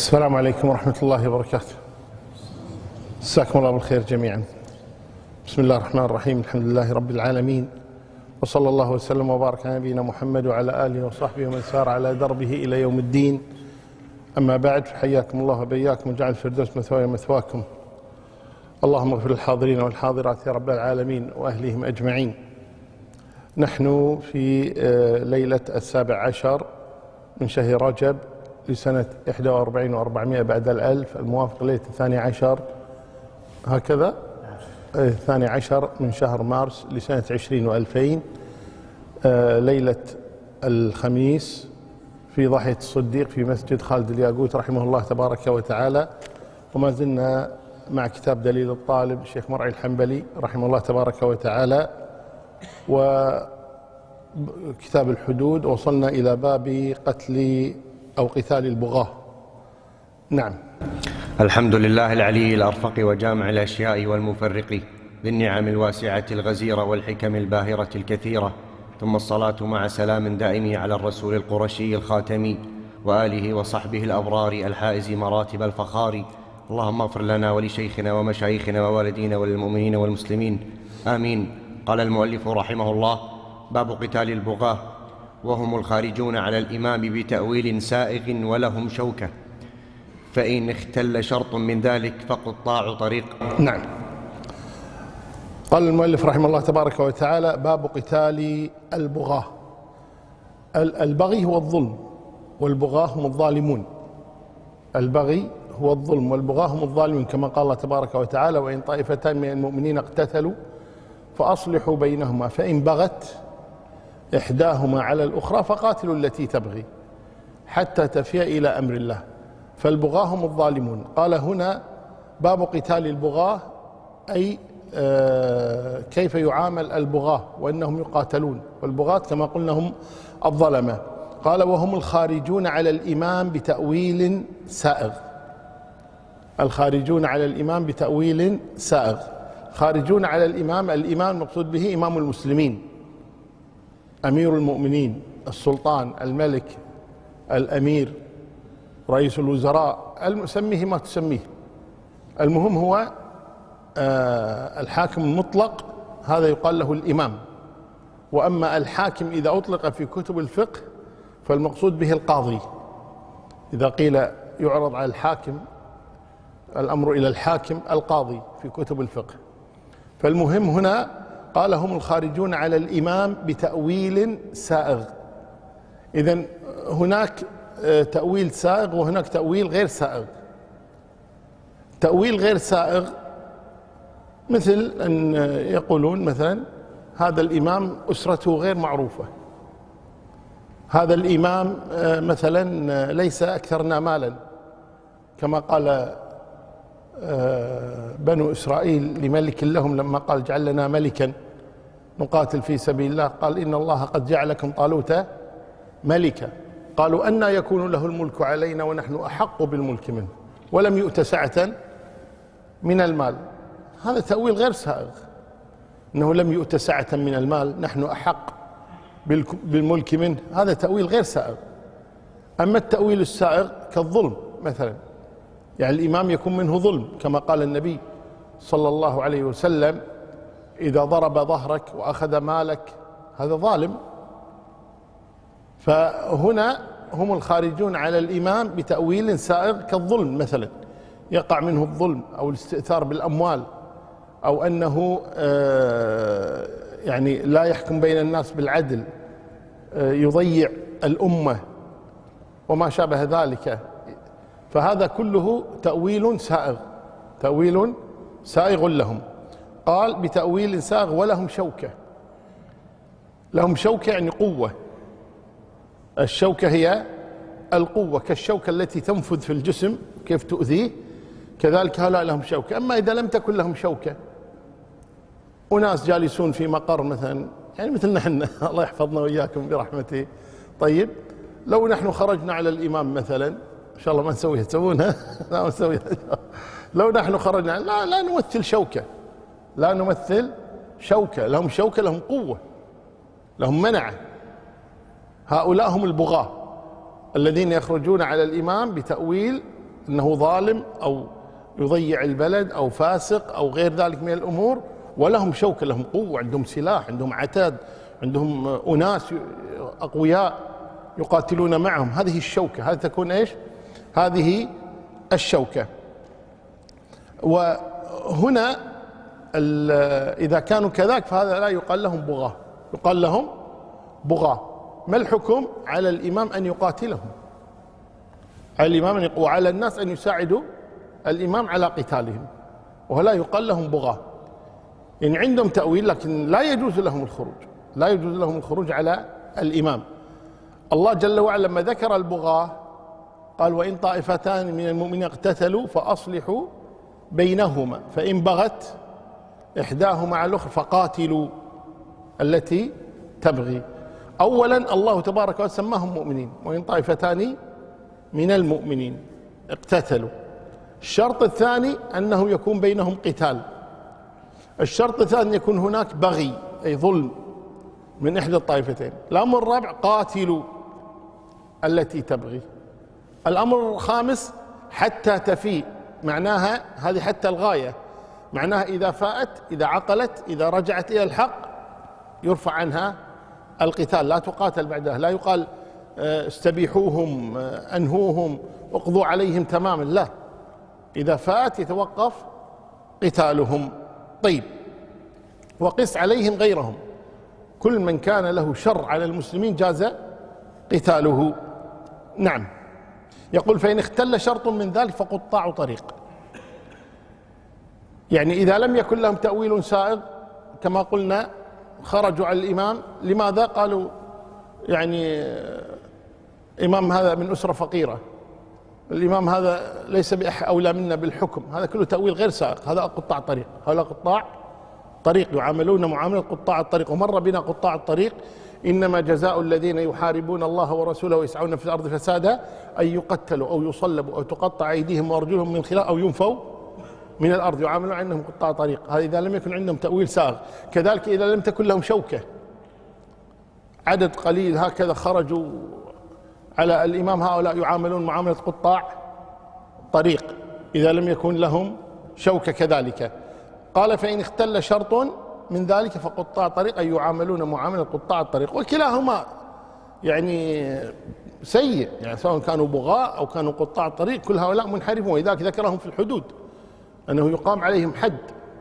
السلام عليكم ورحمة الله وبركاته. مساكم الله بالخير جميعا. بسم الله الرحمن الرحيم، الحمد لله رب العالمين، وصلى الله وسلم وبارك على نبينا محمد وعلى آله وصحبه ومن سار على دربه إلى يوم الدين. أما بعد، حياكم الله وبياكم وجعل الفردوس مثواي ومثواكم. اللهم اغفر للحاضرين والحاضرات يا رب العالمين وأهلهم أجمعين. نحن في ليلة 17 من شهر رجب لسنة 41 و400 بعد الألف، الموافق ليلة 12 هكذا 12 من شهر مارس لسنة 20 و2000، ليلة الخميس في ضاحية الصديق في مسجد خالد الياقوت رحمه الله تبارك وتعالى. وما زلنا مع كتاب دليل الطالب الشيخ مرعي الحنبلي رحمه الله تبارك وتعالى، وكتاب الحدود، وصلنا إلى باب قتل أو قتال البغاة. نعم. الحمد لله العلي الأرفق وجامع الأشياء والمفرق، بالنعم الواسعة الغزيرة والحكم الباهرة الكثيرة، ثم الصلاة مع سلام دائم على الرسول القرشي الخاتمي وآله وصحبه الأبرار الحائز مراتب الفخار. اللهم اغفر لنا ولشيخنا ومشايخنا ووالدينا وللمؤمنين والمسلمين، آمين. قال المؤلف رحمه الله: باب قتال البغاة، وهم الخارجون على الإمام بتأويل سائغ ولهم شوكة، فإن اختل شرط من ذلك فقطاع طريق. نعم. قال المؤلف رحمه الله تبارك وتعالى: باب قتال البغاة. البغي هو الظلم، والبغاة هم الظالمون. البغي هو الظلم، والبغاة هم الظالمون، كما قال الله تبارك وتعالى: وإن طائفتان من المؤمنين اقتتلوا فأصلحوا بينهما فإن بغت إحداهما على الأخرى فقاتلوا التي تبغي حتى تفيء إلى أمر الله. فالبغاة هم الظالمون. قال هنا: باب قتال البغاة، أي كيف يعامل البغاة وأنهم يقاتلون، والبغاة كما قلنا هم الظلمة. قال: وهم الخارجون على الإمام بتأويل سائغ. الخارجون على الإمام بتأويل سائغ. خارجون على الإمام، الإمام المقصود به إمام المسلمين، أمير المؤمنين، السلطان، الملك، الأمير، رئيس الوزراء، سميه ما تسميه، المهم هو الحاكم المطلق، هذا يقال له الإمام. وأما الحاكم إذا أطلق في كتب الفقه فالمقصود به القاضي. إذا قيل يعرض على الحاكم، الأمر إلى الحاكم، القاضي في كتب الفقه. فالمهم هنا قال: هم الخارجون على الإمام بتأويل سائغ. إذن هناك تأويل سائغ وهناك تأويل غير سائغ. تأويل غير سائغ مثل أن يقولون مثلا: هذا الإمام أسرته غير معروفة، هذا الإمام مثلا ليس أكثرنا مالا، كما قال بنو إسرائيل لملك لهم لما قال: اجعل لنا ملكا نقاتل في سبيل الله، قال: إن الله قد جعلكم طالوت ملكا. قالوا: أنى يكون له الملك علينا ونحن أحق بالملك منه ولم يؤت سعة من المال. هذا تأويل غير سائغ، أنه لم يؤت سعة من المال، نحن أحق بالملك منه، هذا تأويل غير سائغ. أما التأويل السائغ كالظلم مثلا، يعني الإمام يكون منه ظلم، كما قال النبي صلى الله عليه وسلم: إذا ضرب ظهرك وأخذ مالك هذا ظالم. فهنا هم الخارجون على الإمام بتأويل سائغ كالظلم، مثلا يقع منه الظلم أو الاستئثار بالأموال، أو أنه يعني لا يحكم بين الناس بالعدل، يضيع الأمة وما شابه ذلك. فهذا كله تأويل سائغ، تأويل سائغ لهم. قال: بتأويل سائغ ولهم شوكة. لهم شوكة يعني قوة. الشوكة هي القوة، كالشوكة التي تنفذ في الجسم كيف تؤذيه، كذلك هؤلاء لهم شوكة. أما إذا لم تكن لهم شوكة، أناس جالسون في مقر مثلا، يعني مثل نحن الله يحفظنا وإياكم برحمته، طيب لو نحن خرجنا على الإمام مثلا، إن شاء الله ما نسويها، تسوونها؟ لا ما نسويها. لو نحن خرجنا لا نمثل شوكة، لا نمثل شوكة. لهم شوكة، لهم قوة، لهم منعة. هؤلاء هم البغاة الذين يخرجون على الإمام بتأويل أنه ظالم أو يضيع البلد أو فاسق أو غير ذلك من الأمور، ولهم شوكة، لهم قوة، عندهم سلاح، عندهم عتاد، عندهم أناس أقوياء يقاتلون معهم. هذه الشوكة، هذه تكون إيش؟ هذه الشوكة. وهنا إذا كانوا كذلك فهذا لا يقال لهم بغاة، يقال لهم بغاة. ما الحكم؟ على الإمام أن يقاتلهم، على الإمام وعلى الناس أن يساعدوا الإمام على قتالهم، ولا يقال لهم بغاة. يعني عندهم تأويل، لكن لا يجوز لهم الخروج، لا يجوز لهم الخروج على الإمام. الله جل وعلا لما ذكر البغاة قال: وإن طائفتان من المؤمنين اقتتلوا فأصلحوا بينهما فإن بغت إحداهما على الأخرى فقاتلوا التي تبغي. أولا الله تبارك وتعالى سماهم مؤمنين، وإن طائفتان من المؤمنين اقتتلوا. الشرط الثاني أنه يكون بينهم قتال. الشرط الثاني يكون هناك بغي أي ظلم من إحدى الطائفتين. الأمر الرابع: قاتلوا التي تبغي. الأمر الخامس: حتى تفيء، معناها هذه حتى الغاية، معناها إذا فاءت، إذا عقلت، إذا رجعت إلى الحق يرفع عنها القتال، لا تقاتل بعدها. لا يقال استبيحوهم، أنهوهم، اقضوا عليهم تماما، لا، إذا فاءت يتوقف قتالهم. طيب، وقس عليهم غيرهم، كل من كان له شر على المسلمين جاز قتاله. نعم. يقول: فإن اختل شرط من ذلك فقطاع طريق. يعني إذا لم يكن لهم تأويل سائغ كما قلنا خرجوا على الإمام. لماذا؟ قالوا يعني إمام هذا من أسرة فقيرة، الإمام هذا ليس بأولى منا بالحكم، هذا كله تأويل غير سائغ، هذا قطاع طريق، هؤلاء قطاع طريق يعاملون معاملة قطاع الطريق. ومر بنا قطاع الطريق: إنما جزاء الذين يحاربون الله ورسوله ويسعون في الأرض فسادا أن يقتلوا أو يصلبوا أو تقطع أيديهم وأرجلهم من خلاف أو ينفوا من الأرض، يعاملون عنهم قطاع طريق. هذا إذا لم يكن عندهم تأويل سائغ. كذلك إذا لم تكن لهم شوكة، عدد قليل هكذا خرجوا على الإمام، هؤلاء يعاملون معاملة قطاع طريق إذا لم يكن لهم شوكة كذلك. قال: فإن اختل شرط من ذلك فقطاع طريق أي يعاملون معاملة قطاع الطريق. وكلاهما يعني سيء، يعني سواء كانوا بغاء أو كانوا قطاع طريق، كل هؤلاء منحرفون، ولذلك ذكرهم في الحدود أنه يقام عليهم حد.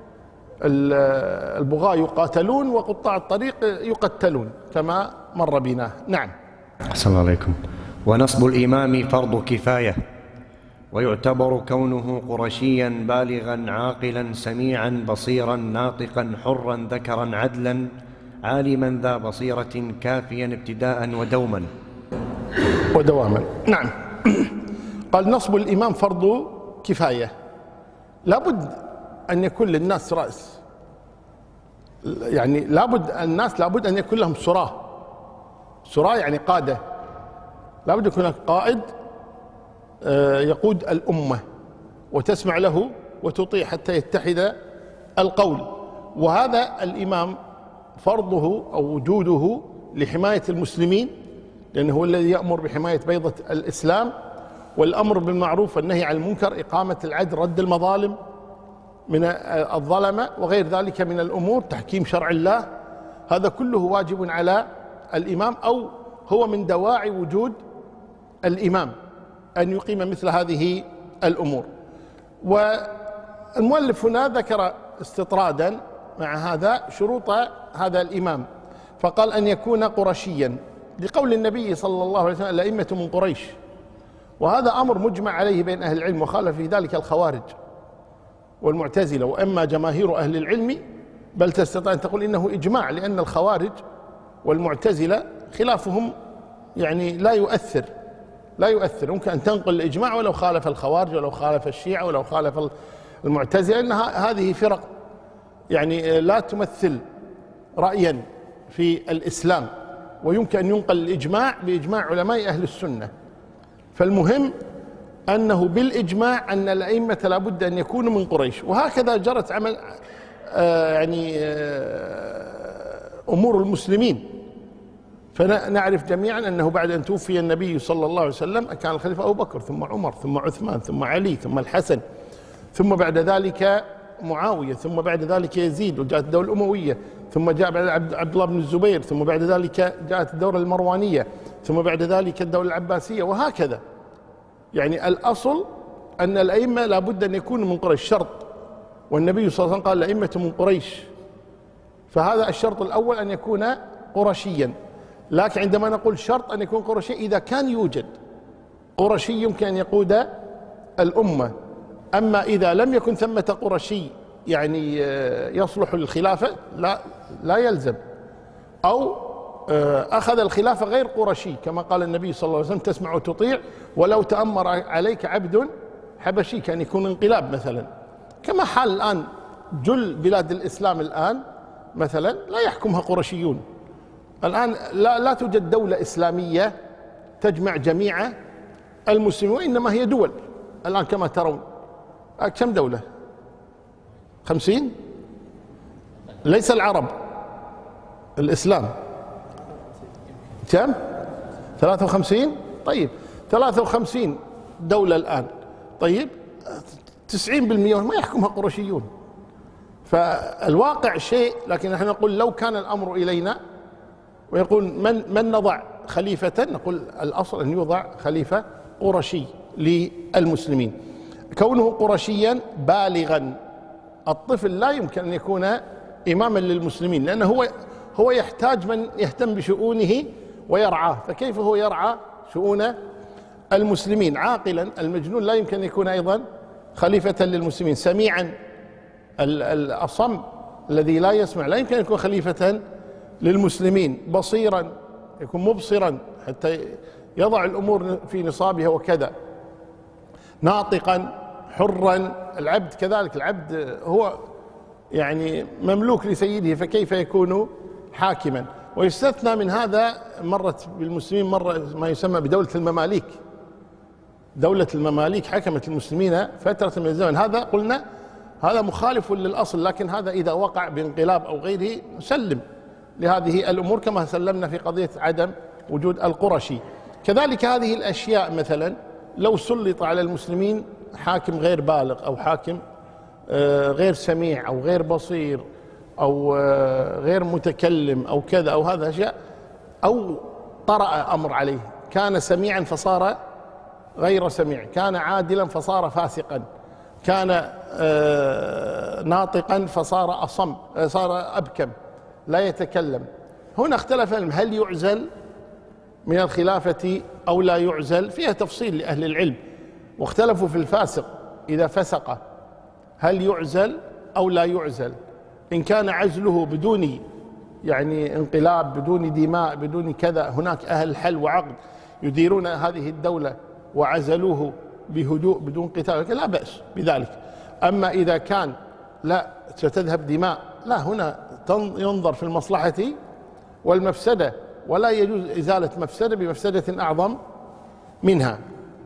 البغاء يقاتلون وقطاع الطريق يقتلون كما مر بنا. نعم. أحسن الله عليكم. ونصب الإمام فرض كفاية، ويعتبر كونه قرشيا بالغا عاقلا سميعا بصيرا ناطقا حرا ذكرا عدلا عالما ذا بصيرة كافيا ابتداء ودواما. نعم. قال: نصب الإمام فرض كفاية، لابد أن يكون للناس رأس، يعني الناس لابد أن يكون لهم سراة يعني قادة، لابد يكون هناك قائد يقود الأمة وتسمع له وتطيع حتى يتحد القول. وهذا الإمام فرضه أو وجوده لحماية المسلمين، لأنه هو الذي يأمر بحماية بيضة الإسلام، والأمر بالمعروف والنهي عن المنكر، إقامة العدل، رد المظالم من الظلمة وغير ذلك من الأمور، تحكيم شرع الله. هذا كله واجب على الإمام، أو هو من دواعي وجود الإمام أن يقيم مثل هذه الأمور. والمؤلف هنا ذكر استطرادا مع هذا شروط هذا الإمام، فقال: أن يكون قرشيا، لقول النبي صلى الله عليه وسلم: الأئمة من قريش. وهذا أمر مجمع عليه بين أهل العلم، وخالف في ذلك الخوارج والمعتزلة، وأما جماهير أهل العلم بل تستطيع أن تقول إنه إجماع، لأن الخوارج والمعتزلة خلافهم يعني لا يؤثر، ممكن أن تنقل الإجماع ولو خالف الخوارج ولو خالف الشيعة ولو خالف المعتزلة، لأن هذه فرق يعني لا تمثل رأيا في الإسلام، ويمكن أن ينقل الإجماع بإجماع علماء أهل السنة. فالمهم أنه بالإجماع أن الأئمة لابد أن يكونوا من قريش، وهكذا جرت عمل أمور المسلمين فنعرف جميعا أنه بعد أن توفي النبي صلى الله عليه وسلم كان الخليفة أبو بكر، ثم عمر، ثم عثمان، ثم علي، ثم الحسن، ثم بعد ذلك معاوية، ثم بعد ذلك يزيد، وجاءت الدولة الأموية، ثم جاء بعد عبد الله بن الزبير، ثم بعد ذلك جاءت الدولة المروانية، ثم بعد ذلك الدولة العباسية، وهكذا. يعني الأصل أن الأئمة لابد أن يكونوا من قريش، شرط، والنبي صلى الله عليه وسلم قال الأئمة من قريش، فهذا الشرط الأول أن يكون قرشيا. لكن عندما نقول شرط أن يكون قرشي، إذا كان يوجد قرشي يمكن أن يقود الأمة. أما إذا لم يكن ثمة قرشي يعني يصلح للخلافة لا يلزم، أو أخذ الخلافة غير قرشي، كما قال النبي صلى الله عليه وسلم تسمع وتطيع ولو تأمر عليك عبد حبشي، كان يكون انقلاب مثلا، كما حال الآن جل بلاد الإسلام الآن مثلا لا يحكمها قرشيون. الآن لا توجد دولة إسلامية تجمع جميع المسلمين، وإنما هي دول الآن كما ترون. كم دولة؟ 50؟ ليس العرب، الإسلام. كم؟ 53؟ طيب 53 دولة الآن. طيب 90% ما يحكمها قرشيون. فالواقع شيء، لكن نحن نقول لو كان الأمر إلينا ويقول من نضع خليفة، نقول الأصل أن يوضع خليفة قرشي للمسلمين. كونه قرشيا بالغا، الطفل لا يمكن أن يكون إماما للمسلمين، لأنه هو يحتاج من يهتم بشؤونه ويرعاه، فكيف هو يرعى شؤون المسلمين؟ عاقلا، المجنون لا يمكن أن يكون أيضا خليفة للمسلمين. سميعا، الأصم الذي لا يسمع لا يمكن أن يكون خليفة للمسلمين. بصيرا، يكون مبصرا حتى يضع الأمور في نصابها وكذا. ناطقا، حرا، العبد كذلك، العبد هو يعني مملوك لسيده، فكيف يكون حاكما؟ ويستثنى من هذا، مرت بالمسلمين مرة ما يسمى بدولة المماليك. دولة المماليك حكمت المسلمين فترة من الزمن، هذا قلنا هذا مخالف للأصل، لكن هذا إذا وقع بانقلاب أو غيره نسلم لهذه الأمور، كما سلمنا في قضية عدم وجود القرشي. كذلك هذه الأشياء مثلا لو سلط على المسلمين حاكم غير بالغ، أو حاكم غير سميع، أو غير بصير، أو غير متكلم، أو كذا، أو هذا أشياء، أو طرأ أمر عليه، كان سميعا فصار غير سميع، كان عادلا فصار فاسقا، كان ناطقا فصار أصم، صار أبكم لا يتكلم. هنا اختلف هل يعزل من الخلافة أو لا يعزل، فيها تفصيل لأهل العلم، واختلفوا في الفاسق إذا فسق هل يعزل أو لا يعزل. إن كان عزله بدون يعني انقلاب، بدون دماء، بدون كذا، هناك أهل حل وعقد يديرون هذه الدولة وعزلوه بهدوء بدون قتال، لا بأس بذلك. أما إذا كان لا ستذهب دماء، لا، هنا ينظر في المصلحة والمفسدة، ولا يجوز إزالة مفسدة بمفسدة أعظم منها.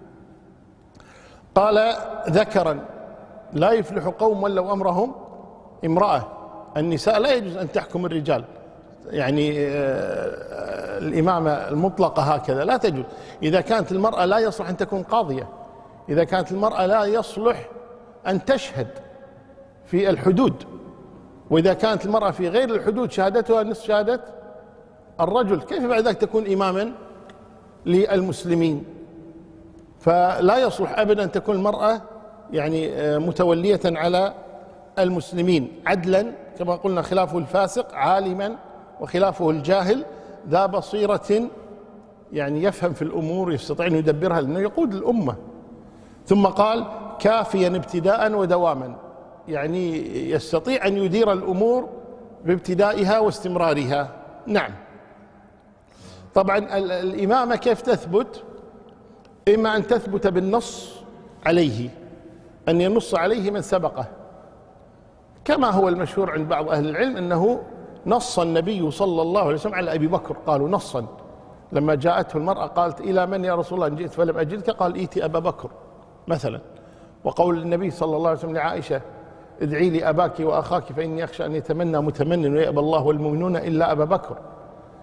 قال ذكرا، لا يفلح قوم ولوا أمرهم امرأة. النساء لا يجوز أن تحكم الرجال، يعني الإمامة المطلقة هكذا لا تجوز. إذا كانت المرأة لا يصلح أن تكون قاضية، إذا كانت المرأة لا يصلح أن تشهد في الحدود، وإذا كانت المرأة في غير الحدود شهادتها نصف شهادة الرجل، كيف بعد ذلك تكون إماما للمسلمين؟ فلا يصلح أبدا أن تكون المرأة يعني متولية على المسلمين. عدلا كما قلنا، خلافه الفاسق عالما، وخلافه الجاهل ذا بصيرة، يعني يفهم في الأمور، يستطيع أن يدبرها لأنه يقود الأمة. ثم قال كافيا ابتداء ودواما، يعني يستطيع أن يدير الأمور بابتدائها واستمرارها. نعم. طبعا الإمامة كيف تثبت؟ إما أن تثبت بالنص عليه، أن ينص عليه من سبقه، كما هو المشهور عند بعض أهل العلم أنه نص النبي صلى الله عليه وسلم على أبي بكر، قالوا نصا، لما جاءته المرأة قالت إلى من يا رسول الله إن جئت فلم أجدك؟ قال إيتي أبا بكر مثلا. وقول النبي صلى الله عليه وسلم لعائشة ادعي لي أباك وأخاك فإني أخشى أن يتمنى متمن ويأبى الله والمؤمنون إلا أبا بكر.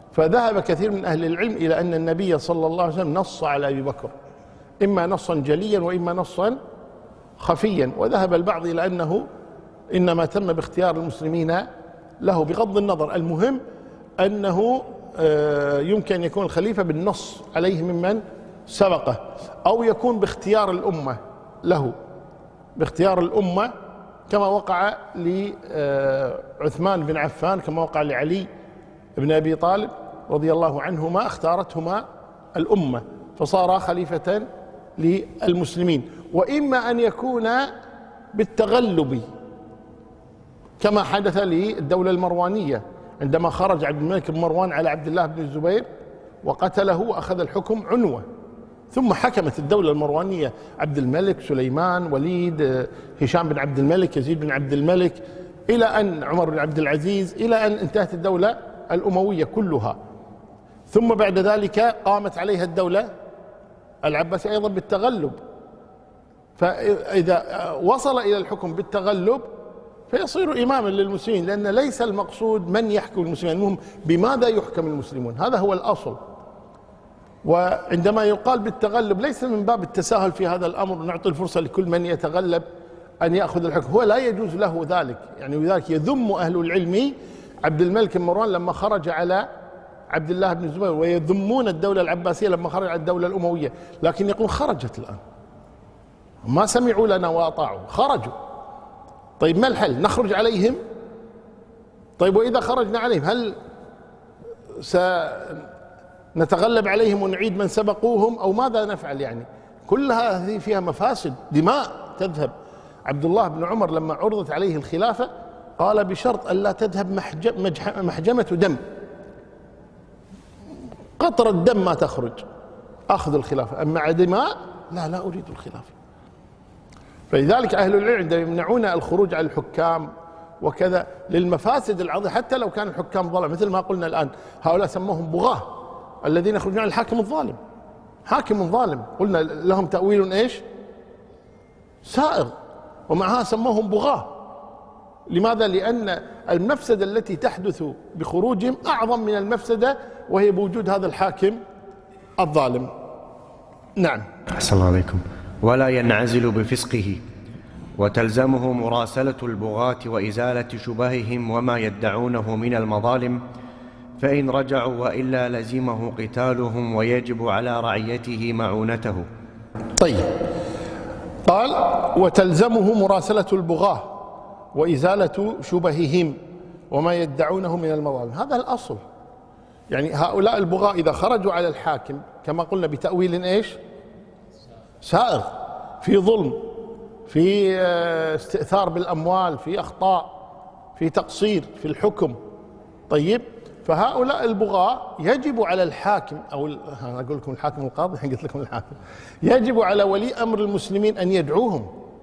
فذهب كثير من أهل العلم إلى أن النبي صلى الله عليه وسلم نص على أبي بكر، إما نصا جليا وإما نصا خفيا، وذهب البعض إلى أنه إنما تم باختيار المسلمين له بغض النظر، المهم أنه يمكن أن يكون الخليفة بالنص عليه ممن سبقه، أو يكون باختيار الأمة له، باختيار الأمة كما وقع لعثمان بن عفان، كما وقع لعلي بن أبي طالب رضي الله عنهما، اختارتهما الأمة فصار خليفة للمسلمين. وإما أن يكون بالتغلب كما حدث للدولة المروانية عندما خرج عبد الملك بن مروان على عبد الله بن الزبير وقتله وأخذ الحكم عنوة، ثم حكمت الدولة المروانية عبد الملك، سليمان، وليد، هشام بن عبد الملك، يزيد بن عبد الملك، إلى أن عمر بن عبد العزيز، إلى أن انتهت الدولة الأموية كلها. ثم بعد ذلك قامت عليها الدولة العباسية أيضا بالتغلب، فإذا وصل إلى الحكم بالتغلب فيصير إماما للمسلمين، لأن ليس المقصود من يحكم المسلمين، المهم بماذا يحكم المسلمون، هذا هو الأصل. وعندما يقال بالتغلب ليس من باب التساهل في هذا الأمر، نعطي الفرصة لكل من يتغلب أن يأخذ الحكم، هو لا يجوز له ذلك، يعني لذلك يذم أهل العلم عبد الملك بن مروان لما خرج على عبد الله بن الزبير، ويذمون الدولة العباسية لما خرج على الدولة الأموية، لكن يقول خرجت الآن، ما سمعوا لنا وأطاعوا، خرجوا. طيب ما الحل؟ نخرج عليهم؟ طيب وإذا خرجنا عليهم هل سنتغلب عليهم ونعيد من سبقوهم أو ماذا نفعل؟ يعني كل هذه فيها مفاسد، دماء تذهب. عبد الله بن عمر لما عرضت عليه الخلافة قال بشرط ألا تذهب محجمة دم، قطرة دم ما تخرج، أخذ الخلافة، أما دماء لا أريد الخلافة. فلذلك أهل العلم عندما يمنعون الخروج على الحكام وكذا للمفاسد العظيمة، حتى لو كان الحكام ظلم، مثل ما قلنا الآن هؤلاء سموهم بغاة الذين يخرجون على الحاكم الظالم، حاكم ظالم، قلنا لهم تأويل إيش؟ سائغ، ومعها سموهم بغاة. لماذا؟ لأن المفسدة التي تحدث بخروجهم أعظم من المفسدة وهي بوجود هذا الحاكم الظالم. نعم. أحسن الله عليكم. ولا ينعزل بفسقه، وتلزمه مراسلة البغاة وإزالة شبههم وما يدعونه من المظالم، فإن رجعوا وإلا لزمه قتالهم ويجب على رعيته معونته. طيب، قال وتلزمه مراسلة البغاة وإزالة شبههم وما يدعونه من المظالم، هذا الأصل. يعني هؤلاء البغاة إذا خرجوا على الحاكم كما قلنا بتأويل إيش؟ سائغ، في ظلم، في استئثار بالأموال، في أخطاء، في تقصير في الحكم. طيب، فهؤلاء البغاة يجب على الحاكم، أو أنا أقول لكم الحاكم القاضي، قلت لكم الحاكم، يجب على ولي أمر المسلمين أن يدعوهم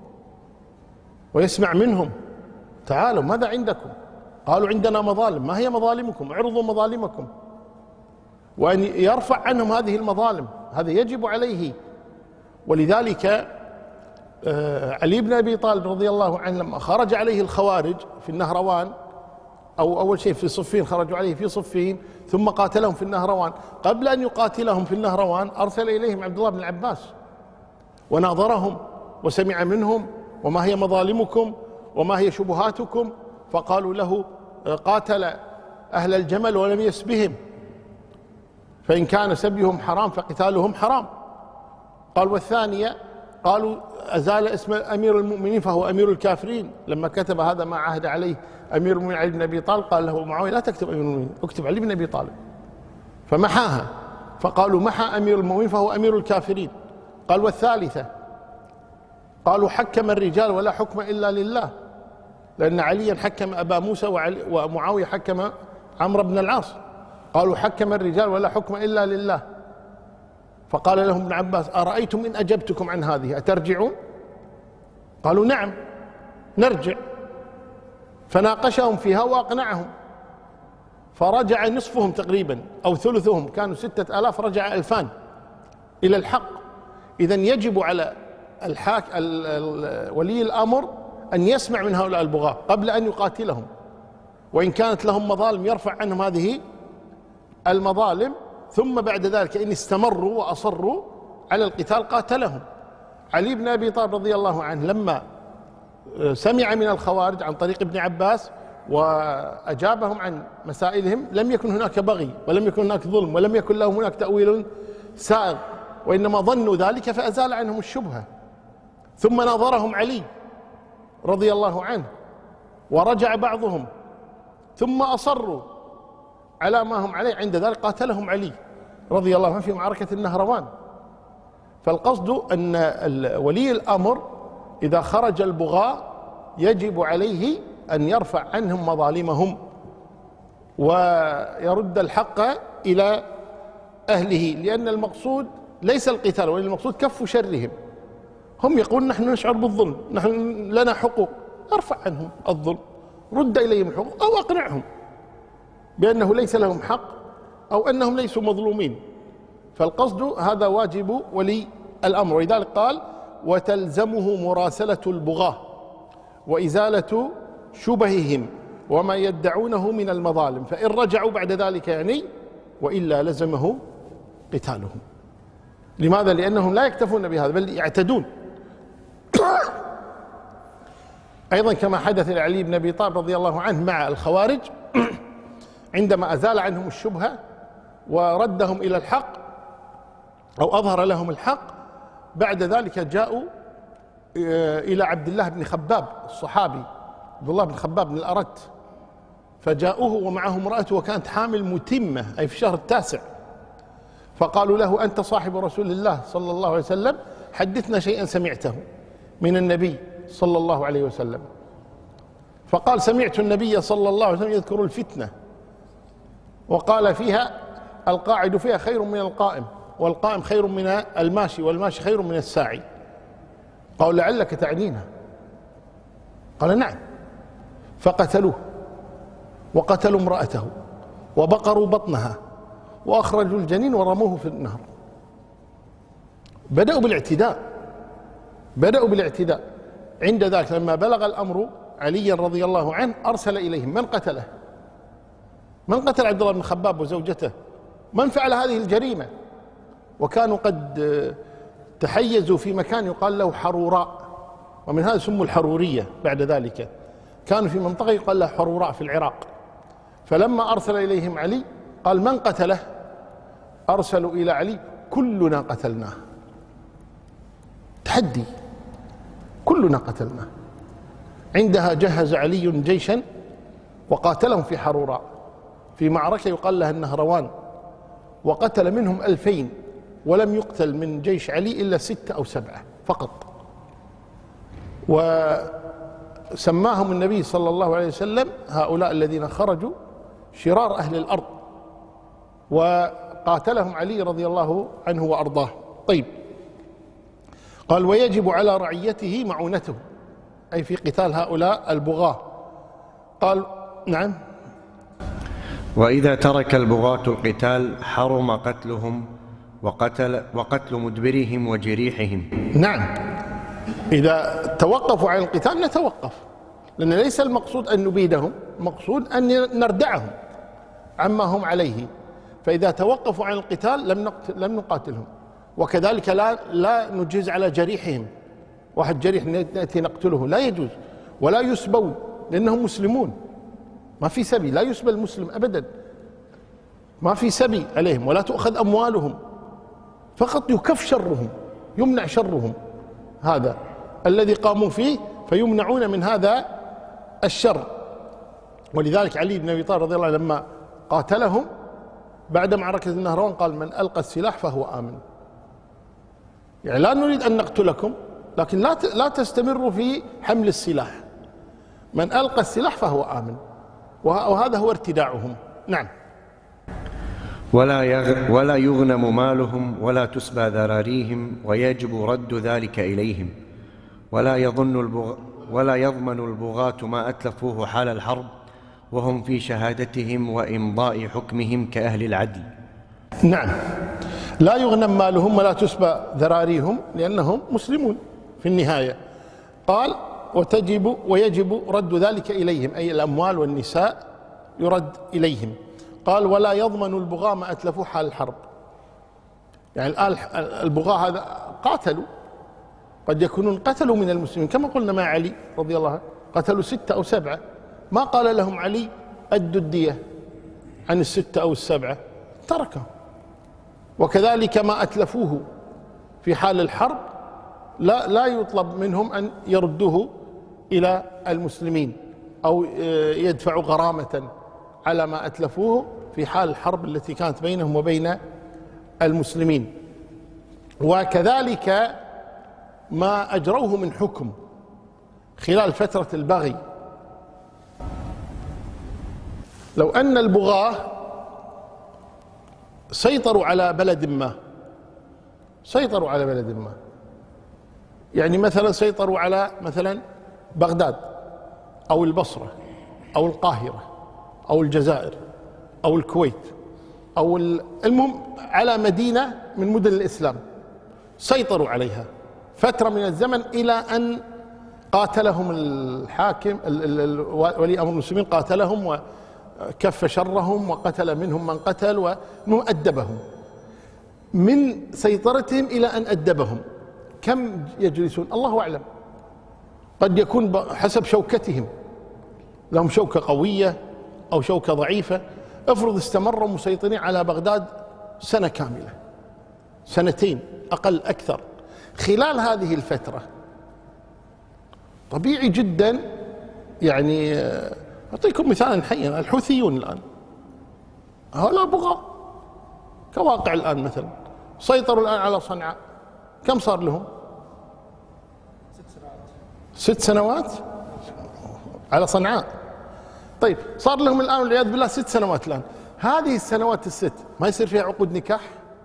ويسمع منهم، تعالوا ماذا عندكم؟ قالوا عندنا مظالم، ما هي مظالمكم؟ اعرضوا مظالمكم، وأن يرفع عنهم هذه المظالم، هذا يجب عليه. ولذلك علي بن أبي طالب رضي الله عنه لما خرج عليه الخوارج في النهروان، أو أول شيء في صفين، خرجوا عليه في صفين ثم قاتلهم في النهروان، قبل أن يقاتلهم في النهروان أرسل إليهم عبد الله بن العباس وناظرهم وسمع منهم وما هي مظالمكم وما هي شبهاتكم، فقالوا له قاتل أهل الجمل ولم يسبهم، فإن كان سبيهم حرام فقتالهم حرام. قال والثانية، قالوا أزال اسم أمير المؤمنين فهو أمير الكافرين، لما كتب هذا ما عهد عليه أمير المؤمنين علي بن أبي طالب قال له معاوية لا تكتب أمير المؤمنين، اكتب علي بن أبي طالب، فمحاها، فقالوا محى أمير المؤمنين فهو أمير الكافرين. قال والثالثة، قالوا حكم الرجال ولا حكم إلا لله، لأن عليا حكم أبا موسى ومعاوية حكم عمرو بن العاص، قالوا حكم الرجال ولا حكم إلا لله. فقال لهم ابن عباس أرأيتم إن أجبتكم عن هذه أترجعون؟ قالوا نعم نرجع. فناقشهم فيها وأقنعهم، فرجع نصفهم تقريبا أو ثلثهم، كانوا 6000 رجع 2000 إلى الحق. إذن يجب على ولي الأمر أن يسمع من هؤلاء البغاة قبل أن يقاتلهم، وإن كانت لهم مظالم يرفع عنهم هذه المظالم، ثم بعد ذلك إن استمروا وأصروا على القتال قاتلهم. علي بن أبي طالب رضي الله عنه لما سمع من الخوارج عن طريق ابن عباس وأجابهم عن مسائلهم، لم يكن هناك بغي ولم يكن هناك ظلم ولم يكن لهم هناك تأويل سائغ، وإنما ظنوا ذلك فأزال عنهم الشبهة. ثم ناظرهم علي رضي الله عنه ورجع بعضهم، ثم أصروا على ما هم عليه، عند ذلك قاتلهم علي رضي الله عنه في معركة النهروان. فالقصد أن ولي الأمر إذا خرج البغاة يجب عليه أن يرفع عنهم مظالمهم ويرد الحق إلى أهله، لأن المقصود ليس القتال، وإن المقصود كف شرهم. هم يقولون نحن نشعر بالظلم، نحن لنا حقوق، ارفع عنهم الظلم، رد إليهم الحقوق، أو أقنعهم بأنه ليس لهم حق أو أنهم ليسوا مظلومين. فالقصد هذا واجب ولي الأمر، ولذلك قال وتلزمه مراسلة البغاة وإزالة شبههم وما يدعونه من المظالم، فإن رجعوا بعد ذلك يعني، وإلا لزمه قتالهم. لماذا؟ لأنهم لا يكتفون بهذا بل يعتدون. أيضا كما حدث لعلي بن أبي طالب رضي الله عنه مع الخوارج عندما أزال عنهم الشبهة وردهم إلى الحق أو أظهر لهم الحق، بعد ذلك جاءوا إلى عبد الله بن خباب الصحابي، عبد الله بن خباب بن الأرت، فجاءوه ومعه امرأته وكانت حامل متمة أي في الشهر 9، فقالوا له أنت صاحب رسول الله صلى الله عليه وسلم، حدثنا شيئا سمعته من النبي صلى الله عليه وسلم. فقال سمعت النبي صلى الله عليه وسلم يذكر الفتنة وقال فيها القاعد فيها خير من القائم، والقائم خير من الماشي، والماشي خير من الساعي. قال لعلك تعنينا؟ قال نعم. فقتلوه وقتلوا امرأته وبقروا بطنها وأخرجوا الجنين ورموه في النهر. بدأوا بالاعتداء. عند ذلك لما بلغ الأمر عليا رضي الله عنه أرسل إليهم من قتله، من قتل عبد الله بن خباب وزوجته، من فعل هذه الجريمة. وكانوا قد تحيزوا في مكان يقال له حروراء، ومن هذا سموا الحرورية. بعد ذلك كانوا في منطقة يقال لها حروراء في العراق. فلما أرسل إليهم علي قال من قتله؟ أرسلوا إلى علي كلنا قتلناه. تحدي، كلنا قتلناه. عندها جهز علي جيشا وقاتلهم في حروراء في معركة يقال لها النهروان، وقتل منهم 2000، ولم يقتل من جيش علي إلا 6 أو 7 فقط. وسماهم النبي صلى الله عليه وسلم هؤلاء الذين خرجوا شرار أهل الأرض، وقاتلهم علي رضي الله عنه وأرضاه. طيب، قال ويجب على رعيته معونته، أي في قتال هؤلاء البغاة. قال نعم. وإذا ترك البغاة القتال حرم قتلهم وقتل مدبرهم وجريحهم. نعم، إذا توقفوا عن القتال نتوقف، لأن ليس المقصود أن نبيدهم، المقصود أن نردعهم عما هم عليه. فإذا توقفوا عن القتال لم نقاتلهم. وكذلك لا نجيز على جريحهم، واحد جريح نأتي نقتله، لا يجوز. ولا يسبون لأنهم مسلمون، ما في سبي، لا يسبى المسلم أبدا، ما في سبي عليهم، ولا تؤخذ أموالهم، فقط يكف شرهم، يمنع شرهم، هذا الذي قاموا فيه، فيمنعون من هذا الشر. ولذلك علي بن أبي طالب رضي الله عنه لما قاتلهم بعد معركة النهروان قال من ألقى السلاح فهو آمن. يعني لا نريد أن نقتلكم، لكن لا تستمروا في حمل السلاح. من ألقى السلاح فهو آمن، وهذا هو ارتداعهم. نعم. ولا يغنم مالهم ولا تسبى ذراريهم، ويجب رد ذلك إليهم. ولا يضمن البغاة ما أتلفوه حال الحرب وهم في شهادتهم وإمضاء حكمهم كأهل العدل. نعم، لا يغنم مالهم ولا تسبى ذراريهم لأنهم مسلمون في النهاية. قال ويجب رد ذلك إليهم، أي الأموال والنساء يرد إليهم. قال ولا يضمن البغاة ما أتلفوه حال الحرب. يعني الآن البغاة هذا قاتلوا، قد يكونون قتلوا من المسلمين كما قلنا مع علي رضي الله عنه، قتلوا 6 أو 7، ما قال لهم علي أدوا الدية عن 6 أو 7، تركهم. وكذلك ما أتلفوه في حال الحرب لا يطلب منهم أن يردوه إلى المسلمين أو يدفعوا غرامة على ما أتلفوه في حال الحرب التي كانت بينهم وبين المسلمين. وكذلك ما أجروه من حكم خلال فترة البغي. لو أن البغاة سيطروا على بلد ما، يعني مثلا سيطروا على مثلا بغداد أو البصرة أو القاهرة أو الجزائر أو الكويت أو المهم على مدينة من مدن الإسلام، سيطروا عليها فترة من الزمن إلى أن قاتلهم الحاكم ولي أمر المسلمين، قاتلهم وكف شرهم وقتل منهم من قتل وأدبهم. من سيطرتهم إلى أن أدبهم كم يجلسون؟ الله أعلم، قد يكون حسب شوكتهم، لهم شوكة قوية أو شوكة ضعيفة. افرض استمروا مسيطرين على بغداد سنة كاملة، 2 أقل أكثر. خلال هذه الفترة طبيعي جدا، يعني أعطيكم مثالا حيا، الحوثيون الآن هؤلاء بغاة كواقع الآن، مثلا سيطروا الآن على صنعاء، كم صار لهم؟ 6 سنوات على صنعاء. طيب صار لهم الآن والعياذ بالله 6 سنوات الآن. هذه السنوات ال6 ما يصير فيها عقود نكاح،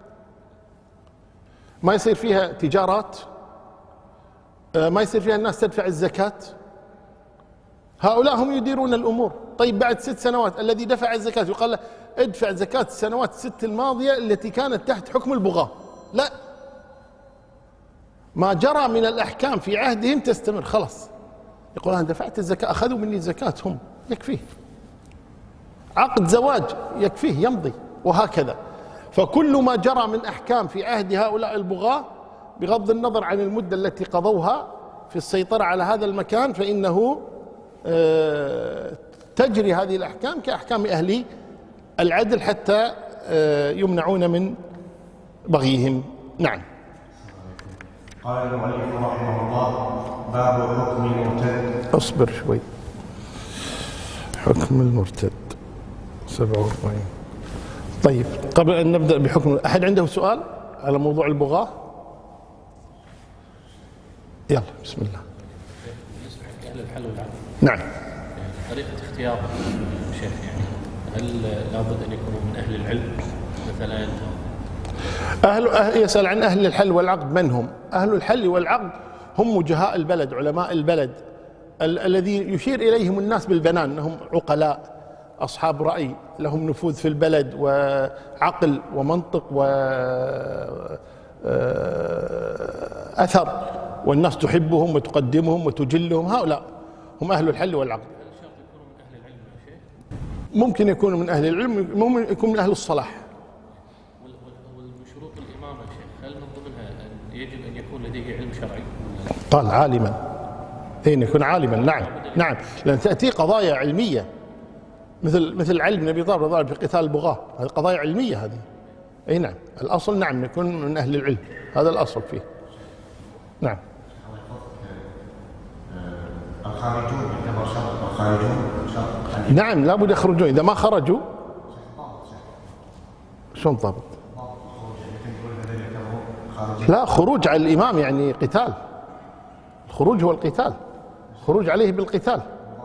ما يصير فيها تجارات، ما يصير فيها الناس تدفع الزكاة. هؤلاء هم يديرون الأمور. طيب بعد 6 سنوات الذي دفع الزكاة يقال له ادفع زكاة السنوات ال6 الماضية التي كانت تحت حكم البغاة؟ لا، ما جرى من الأحكام في عهدهم تستمر. خلاص يقول أنا دفعت الزكاة، أخذوا مني الزكاة، هم يكفيه. عقد زواج يكفيه يمضي، وهكذا. فكل ما جرى من أحكام في عهد هؤلاء البغاة بغض النظر عن المدة التي قضوها في السيطرة على هذا المكان، فإنه تجري هذه الأحكام كأحكام أهل العدل حتى يمنعون من بغيهم. نعم. قال المؤلف رحمه الله: باب حكم المرتد. اصبر شوي. حكم المرتد 47. طيب قبل أن نبدأ بحكم، أحد عنده سؤال على موضوع البغاة؟ يلا بسم الله. بالنسبة لأهل الحل والعقد، نعم، طريقة اختيارهم شيخ، يعني هل لابد أن يكونوا من أهل العلم مثلا؟ يسأل عن أهل الحل والعقد. من هم أهل الحل والعقد؟ هم وجهاء البلد، علماء البلد، الذي يشير إليهم الناس بالبنان، أنهم عقلاء أصحاب رأي، لهم نفوذ في البلد وعقل ومنطق وأثر، والناس تحبهم وتقدمهم وتجلهم. هؤلاء هم أهل الحل والعقد. هل شرط يكونوا من أهل العلم يا شيخ؟ ممكن يكونوا من أهل العلم، ممكن يكون من أهل الصلاح. وشروط الإمامة يا شيخ، هل من ضمنها أن يجب أن يكون لديه علم شرعي؟ قال عالما، أين يكون عالما؟ نعم نعم، لأن تأتي قضايا علمية مثل علم النبي طالب رضي الله عنه في قتال البغاة، هذه قضايا علمية هذه. أي نعم، الأصل نعم يكون من أهل العلم، هذا الأصل فيه. نعم. الخارجون يعتبر شرط، الخارجون شرط. نعم لابد يخرجون، إذا ما خرجوا شلون ضابط؟ لا، خروج على الإمام يعني قتال، الخروج هو القتال، خروج عليه بالقتال،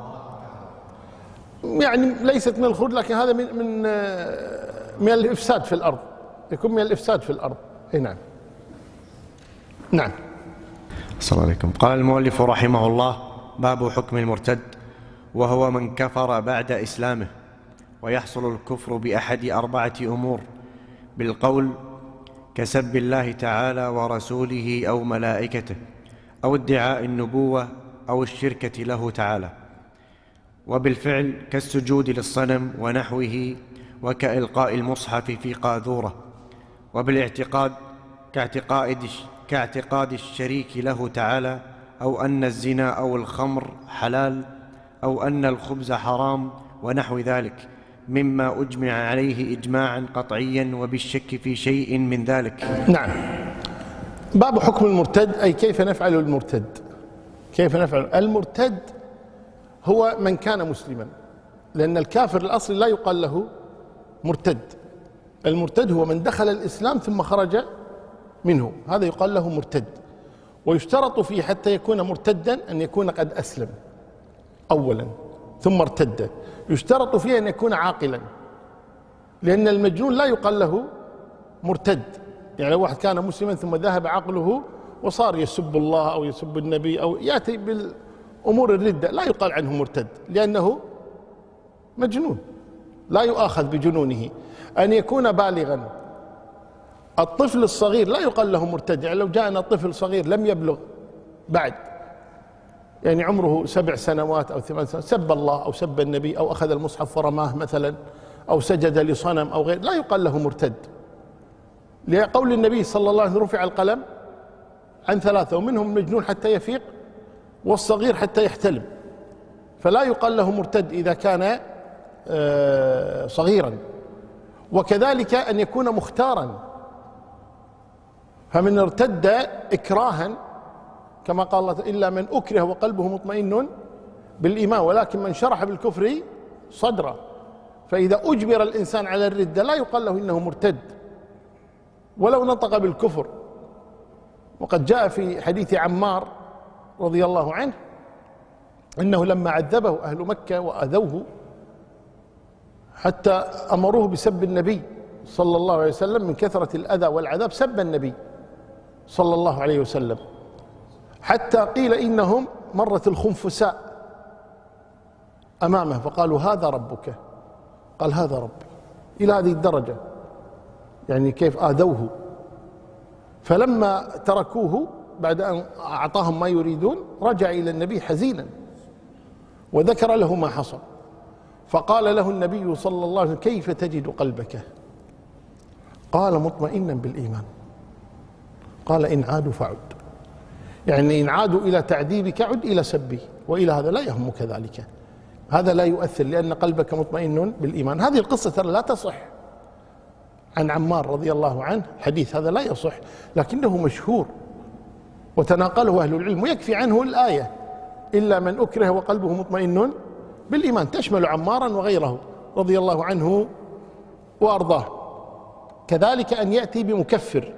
يعني ليست من الخروج، لكن هذا من الإفساد في الأرض، يكون من الإفساد في الأرض. أي نعم. نعم. السلام عليكم. قال المؤلف رحمه الله: باب حكم المرتد، وهو من كفر بعد إسلامه، ويحصل الكفر بأحد 4 أمور: بالقول كسب الله تعالى ورسوله أو ملائكته، أو ادعاء النبوة، أو الشركة له تعالى، وبالفعل كالسجود للصنم ونحوه، وكإلقاء المصحف في قاذورة، وبالاعتقاد كاعتقاد الشريك له تعالى، أو أن الزنا أو الخمر حلال، أو أن الخبز حرام، ونحو ذلك مما أجمع عليه إجماعا قطعيا، وبالشك في شيء من ذلك. نعم. باب حكم المرتد، أي كيف نفعل المرتد. كيف نفعل المرتد؟ هو من كان مسلما، لأن الكافر الأصلي لا يقال له مرتد. المرتد هو من دخل الإسلام ثم خرج منه، هذا يقال له مرتد. ويشترط فيه حتى يكون مرتدا أن يكون قد أسلم أولا ثم ارتد. يشترط فيه أن يكون عاقلا، لأن المجنون لا يقال له مرتد. يعني لو واحد كان مسلما ثم ذهب عقله وصار يسب الله أو يسب النبي أو يأتي بالأمور الردة، لا يقال عنه مرتد، لأنه مجنون لا يؤاخذ بجنونه. أن يكون بالغا. الطفل الصغير لا يقال له مرتد. يعني لو جاءنا طفل صغير لم يبلغ بعد، يعني عمره 7 سنوات أو 8 سنوات، سب الله أو سب النبي أو أخذ المصحف ورماه مثلا أو سجد لصنم أو غير، لا يقال له مرتد، لقول النبي صلى الله عليه وسلم: رفع القلم عن 3، ومنهم المجنون حتى يفيق والصغير حتى يحتلم. فلا يقال له مرتد إذا كان صغيرا. وكذلك أن يكون مختارا، فمن ارتد إكراها كما قال الله: إلا من أكره وقلبه مطمئن بالإيمان ولكن من شرح بالكفر صدره. فإذا أجبر الإنسان على الردة لا يقال له إنه مرتد ولو نطق بالكفر. وقد جاء في حديث عمار رضي الله عنه إنه لما عذبه أهل مكة وأذوه حتى أمروه بسب النبي صلى الله عليه وسلم، من كثرة الأذى والعذاب سب النبي صلى الله عليه وسلم، حتى قيل إنهم مرت الخنفساء أمامه فقالوا: هذا ربك. قال: هذا ربي. إلى هذه الدرجة، يعني كيف آذوه. فلما تركوه بعد أن أعطاهم ما يريدون رجع إلى النبي حزينا وذكر له ما حصل، فقال له النبي صلى الله عليه وسلم: كيف تجد قلبك؟ قال: مطمئنا بالإيمان. قال: إن عادوا فعد، يعني إن عادوا إلى تعذيبك عد إلى سبي، وإلى هذا لا يهمك ذلك، هذا لا يؤثر لأن قلبك مطمئن بالإيمان. هذه القصة ترى لا تصح عن عمار رضي الله عنه، الحديث هذا لا يصح، لكنه مشهور وتناقله أهل العلم، ويكفي عنه الآية: إلا من أكره وقلبه مطمئن بالإيمان، تشمل عمارا وغيره رضي الله عنه وأرضاه. كذلك أن يأتي بمكفر،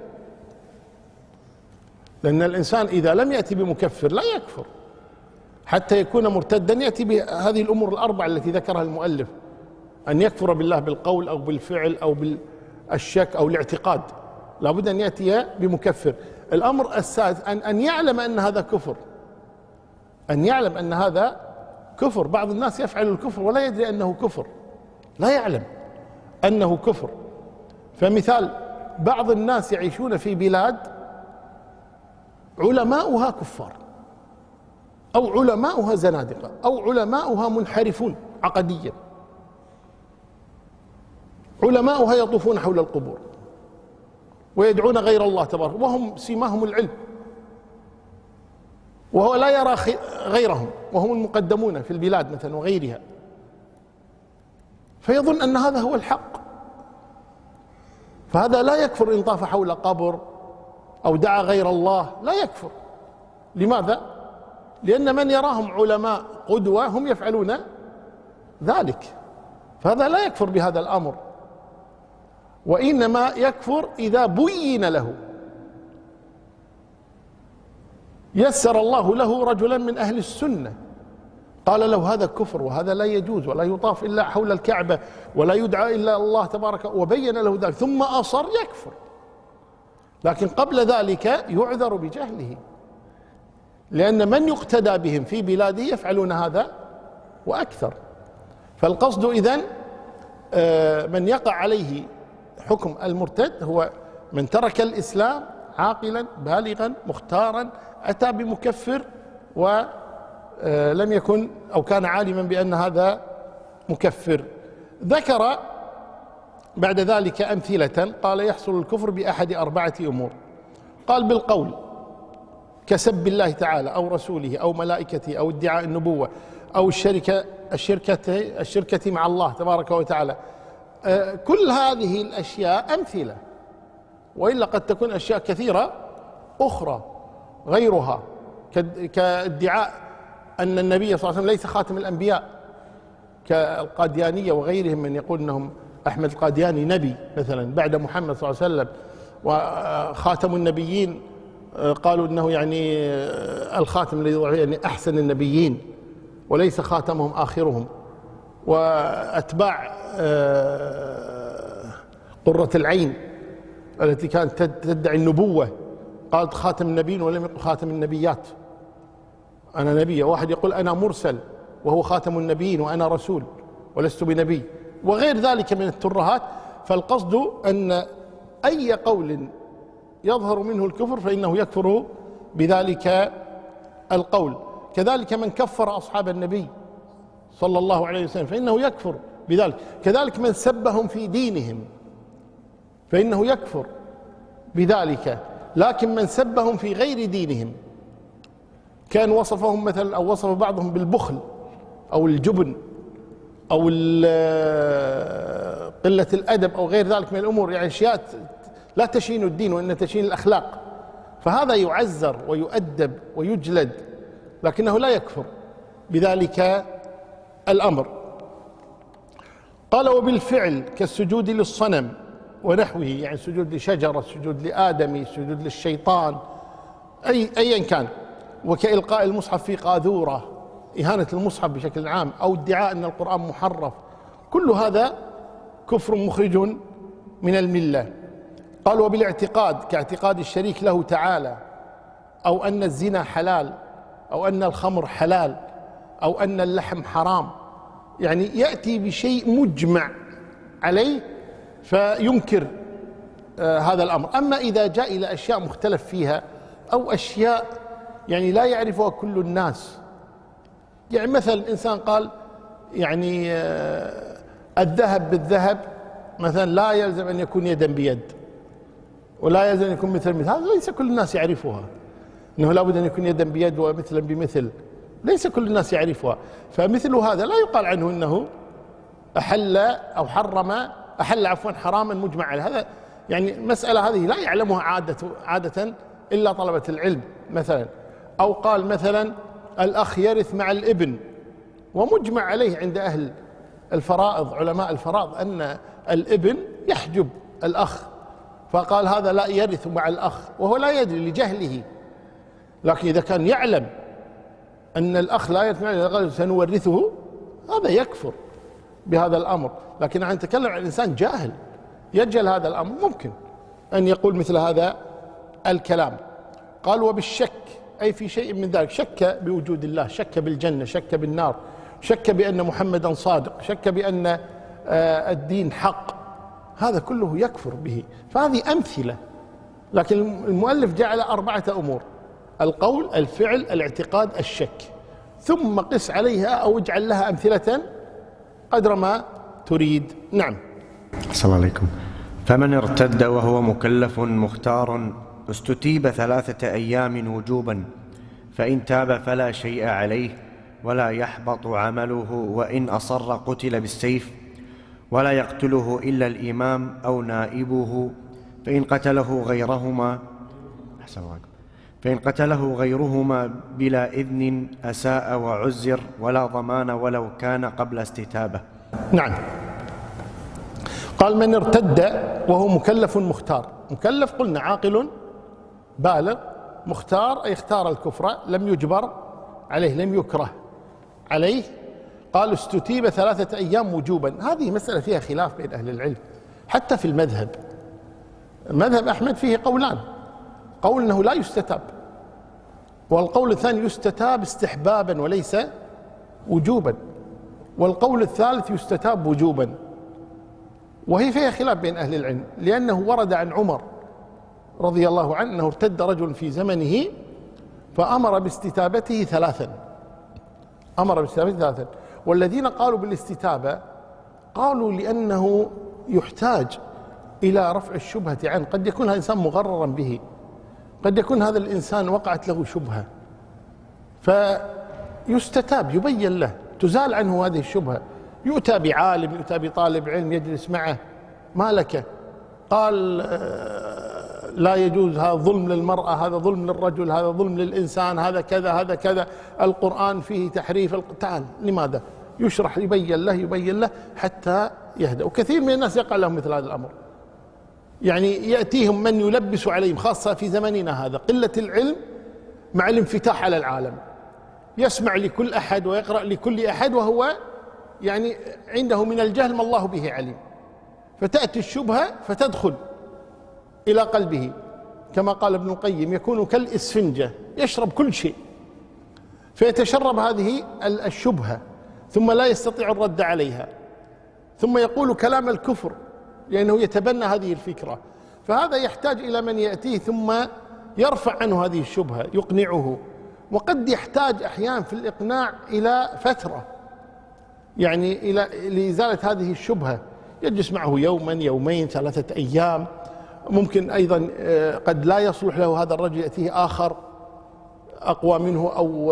لأن الإنسان إذا لم يأتي بمكفر لا يكفر حتى يكون مرتدا. يأتي بهذه الأمور الأربعة التي ذكرها المؤلف: أن يكفر بالله بالقول أو بالفعل أو بالشك أو الاعتقاد، لابد أن يأتي بمكفر. الأمر السادس أن يعلم أن هذا كفر، أن يعلم أن هذا كفر. بعض الناس يفعل الكفر ولا يدري أنه كفر، لا يعلم أنه كفر. فمثال: بعض الناس يعيشون في بلاد علماؤها كفار، أو علماؤها زنادقة، أو علماؤها منحرفون عقديا، علماؤها يطوفون حول القبور ويدعون غير الله تبارك، وهم سيماهم العلم، وهو لا يرى غيرهم، وهم المقدمون في البلاد مثلا وغيرها، فيظن أن هذا هو الحق. فهذا لا يكفر إن طاف حول قبر أو دعا غير الله، لا يكفر. لماذا؟ لأن من يراهم علماء قدوة هم يفعلون ذلك، فهذا لا يكفر بهذا الأمر، وإنما يكفر إذا بين له، يسر الله له رجلا من أهل السنة قال له: هذا كفر وهذا لا يجوز ولا يطاف إلا حول الكعبة ولا يدعى إلا الله تبارك، وبين له ذلك ثم أصر، يكفر. لكن قبل ذلك يعذر بجهله، لأن من يقتدى بهم في بلاده يفعلون هذا وأكثر. فالقصد إذن من يقع عليه حكم المرتد هو من ترك الإسلام عاقلا بالغا مختارا، أتى بمكفر ولم يكن أو كان عالما بأن هذا مكفر. ذكر بعد ذلك أمثلة. قال يحصل الكفر بأحد 4 أمور. قال بالقول كسب الله تعالى أو رسوله أو ملائكته أو ادعاء النبوة أو الشركة مع الله تبارك وتعالى. كل هذه الأشياء أمثلة، وإلا قد تكون أشياء كثيرة أخرى غيرها، كادعاء أن النبي صلى الله عليه وسلم ليس خاتم الأنبياء، كالقاديانية وغيرهم من يقول أنهم أحمد القادياني نبي مثلا بعد محمد صلى الله عليه وسلم، وخاتم النبيين قالوا أنه يعني الخاتم الذي يعني أحسن النبيين وليس خاتمهم آخرهم. وأتباع قرة العين التي كانت تدعي النبوة قالت خاتم النبيين ولم يقل خاتم النبيات، أنا نبي. واحد يقول أنا مرسل وهو خاتم النبيين وأنا رسول ولست بنبي، وغير ذلك من الترهات. فالقصد أن أي قول يظهر منه الكفر فإنه يكفر بذلك القول. كذلك من كفر أصحاب النبي صلى الله عليه وسلم فإنه يكفر بذلك. كذلك من سبهم في دينهم فإنه يكفر بذلك. لكن من سبهم في غير دينهم، كان وصفهم مثلا أو وصف بعضهم بالبخل أو الجبن أو قلة الأدب أو غير ذلك من الأمور، يعني أشياء لا تشين الدين وإن تشين الأخلاق، فهذا يعزر ويؤدب ويجلد، لكنه لا يكفر بذلك الأمر. قال وبالفعل كالسجود للصنم ونحوه، يعني سجود لشجرة، سجود لآدمي، سجود للشيطان، أيا كان، وكإلقاء المصحف في قاذورة، إهانة المصحف بشكل عام، أو ادعاء أن القرآن محرف، كل هذا كفر مخرج من الملة. قال وبالاعتقاد كاعتقاد الشريك له تعالى، أو أن الزنا حلال، أو أن الخمر حلال، أو أن اللحم حرام، يعني يأتي بشيء مجمع عليه فينكر هذا الأمر. أما إذا جاء إلى أشياء مختلف فيها أو أشياء يعني لا يعرفها كل الناس، يعني مثلا إنسان قال يعني الذهب بالذهب مثلا لا يلزم أن يكون يدا بيد، ولا يلزم أن يكون مثل مثل، هذا ليس كل الناس يعرفها، أنه لا بد أن يكون يدا بيد ومثلا بمثل، ليس كل الناس يعرفها. فمثل هذا لا يقال عنه أنه أحل أو أحل حراما مجمع عليه. هذا يعني مسألة هذه لا يعلمها عادة إلا طلبة العلم مثلا. أو قال مثلا الأخ يرث مع الابن، ومجمع عليه عند أهل الفرائض علماء الفرائض أن الابن يحجب الأخ، فقال هذا لا يرث مع الأخ وهو لا يدري لجهله. لكن إذا كان يعلم أن الأخ لا يرث مع الأخ سنورثه، هذا يكفر بهذا الأمر. لكن عن نتكلم عن إنسان جاهل يجهل هذا الأمر، ممكن أن يقول مثل هذا الكلام. قال وبالشك أي في شيء من ذلك، شك بوجود الله، شك بالجنة، شك بالنار، شك بأن محمدا صادق، شك بأن الدين حق، هذا كله يكفر به. فهذه أمثلة، لكن المؤلف جعل 4 أمور: القول، الفعل، الاعتقاد، الشك، ثم قس عليها أو اجعل لها أمثلة قدر ما تريد. نعم. السلام عليكم. فمن ارتد وهو مكلف مختار استتيب 3 أيام وجوبا، فإن تاب فلا شيء عليه ولا يحبط عمله، وإن أصر قتل بالسيف، ولا يقتله إلا الإمام أو نائبه، فإن قتله غيرهما بلا إذن أساء وعزر، ولا ضمان ولو كان قبل استتابة. نعم. قال من ارتد وهو مكلف مختار. مكلف قلنا عاقل بالغ، مختار أي اختار الكفر، لم يجبر عليه، لم يكره عليه. قال استتيب 3 أيام وجوبا. هذه مسألة فيها خلاف بين أهل العلم، حتى في المذهب. مذهب أحمد فيه قولان: قول أنه لا يستتاب، والقول الثاني يستتاب استحبابا وليس وجوبا، والقول الثالث يستتاب وجوبا. وهي فيها خلاف بين أهل العلم، لأنه ورد عن عمر رضي الله عنه أنه ارتد رجل في زمنه فأمر باستتابته 3، والذين قالوا بالاستتابة قالوا لأنه يحتاج إلى رفع الشبهة عنه. قد يكون هذا الإنسان مغررا به، قد يكون هذا الإنسان وقعت له شبهة، فيستتاب، يبين له، تزال عنه هذه الشبهة، يؤتى بعالم، يؤتى بطالب علم يجلس معه، ما لك؟ قال لا يجوز، هذا ظلم للمرأة، هذا ظلم للرجل، هذا ظلم للإنسان، هذا كذا، هذا كذا، القرآن فيه تحريف، تعال لماذا؟ يشرح، يبين له حتى يهدأ. وكثير من الناس يقع لهم مثل هذا الأمر، يعني يأتيهم من يلبس عليهم، خاصة في زمننا هذا، قلة العلم مع الانفتاح على العالم، يسمع لكل أحد ويقرأ لكل أحد، وهو يعني عنده من الجهل ما الله به عليم، فتأتي الشبهة فتدخل إلى قلبه، كما قال ابن القيم: يكون كالإسفنجة يشرب كل شيء، فيتشرب هذه الشبهة ثم لا يستطيع الرد عليها، ثم يقول كلام الكفر لأنه يتبنى هذه الفكرة. فهذا يحتاج إلى من يأتيه ثم يرفع عنه هذه الشبهة، يقنعه. وقد يحتاج أحيانا في الإقناع إلى فترة، يعني لإزالة هذه الشبهة، يجلس معه يوما، يومين، 3 أيام. ممكن أيضا قد لا يصلح له هذا الرجل، يأتيه آخر أقوى منه أو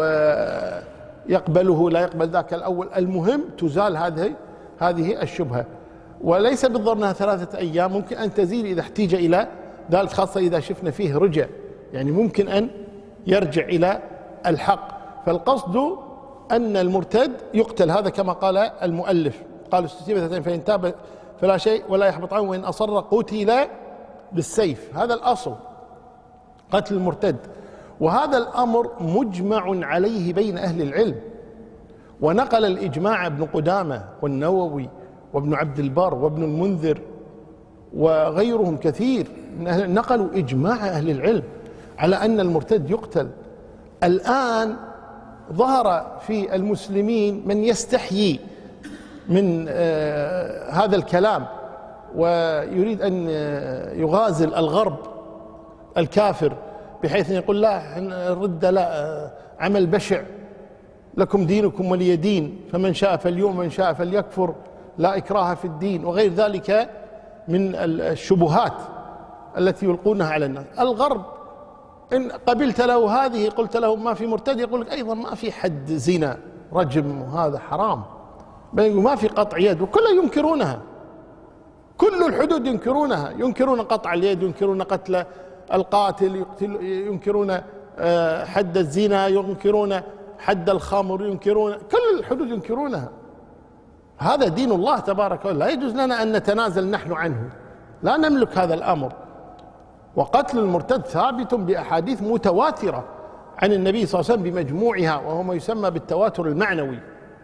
يقبله، لا يقبل ذاك الأول. المهم تزال هذه الشبهة، وليس بالضرورة أنها 3 أيام، ممكن أن تزيل إذا احتيج إلى ذلك، خاصة إذا شفنا فيه رجع، يعني ممكن أن يرجع إلى الحق. فالقصد أن المرتد يقتل، هذا كما قال المؤلف، قال: استتيب 2 فإن تاب فلا شيء ولا يحبط عنه، وإن أصر قتل بالسيف. هذا الأصل، قتل المرتد. وهذا الأمر مجمع عليه بين أهل العلم، ونقل الإجماع ابن قدامة والنووي وابن عبد البر وابن المنذر وغيرهم كثير، نقلوا إجماع أهل العلم على أن المرتد يقتل. الآن ظهر في المسلمين من يستحيي من هذا الكلام، ويريد أن يغازل الغرب الكافر، بحيث يقول: لا، الردة لا، عمل بشع، لكم دينكم ولي دين، فمن شاء فليؤمن ومن شاء فليكفر، لا إكراه في الدين، وغير ذلك من الشبهات التي يلقونها على الناس. الغرب إن قبلت له هذه، قلت له ما في مرتد، يقول لك أيضا ما في حد زنا، رجم، وهذا حرام، ما في قطع يد، وكلها ينكرونها، كل الحدود ينكرونها، ينكرون قطع اليد، ينكرون قتل القاتل، ينكرون حد الزنا، ينكرون حد الخمر، ينكرون كل الحدود ينكرونها. هذا دين الله تبارك وتعالى، لا يجوز لنا أن نتنازل نحن عنه، لا نملك هذا الأمر. وقتل المرتد ثابت بأحاديث متواترة عن النبي صلى الله عليه وسلم بمجموعها، وهو ما يسمى بالتواتر المعنوي.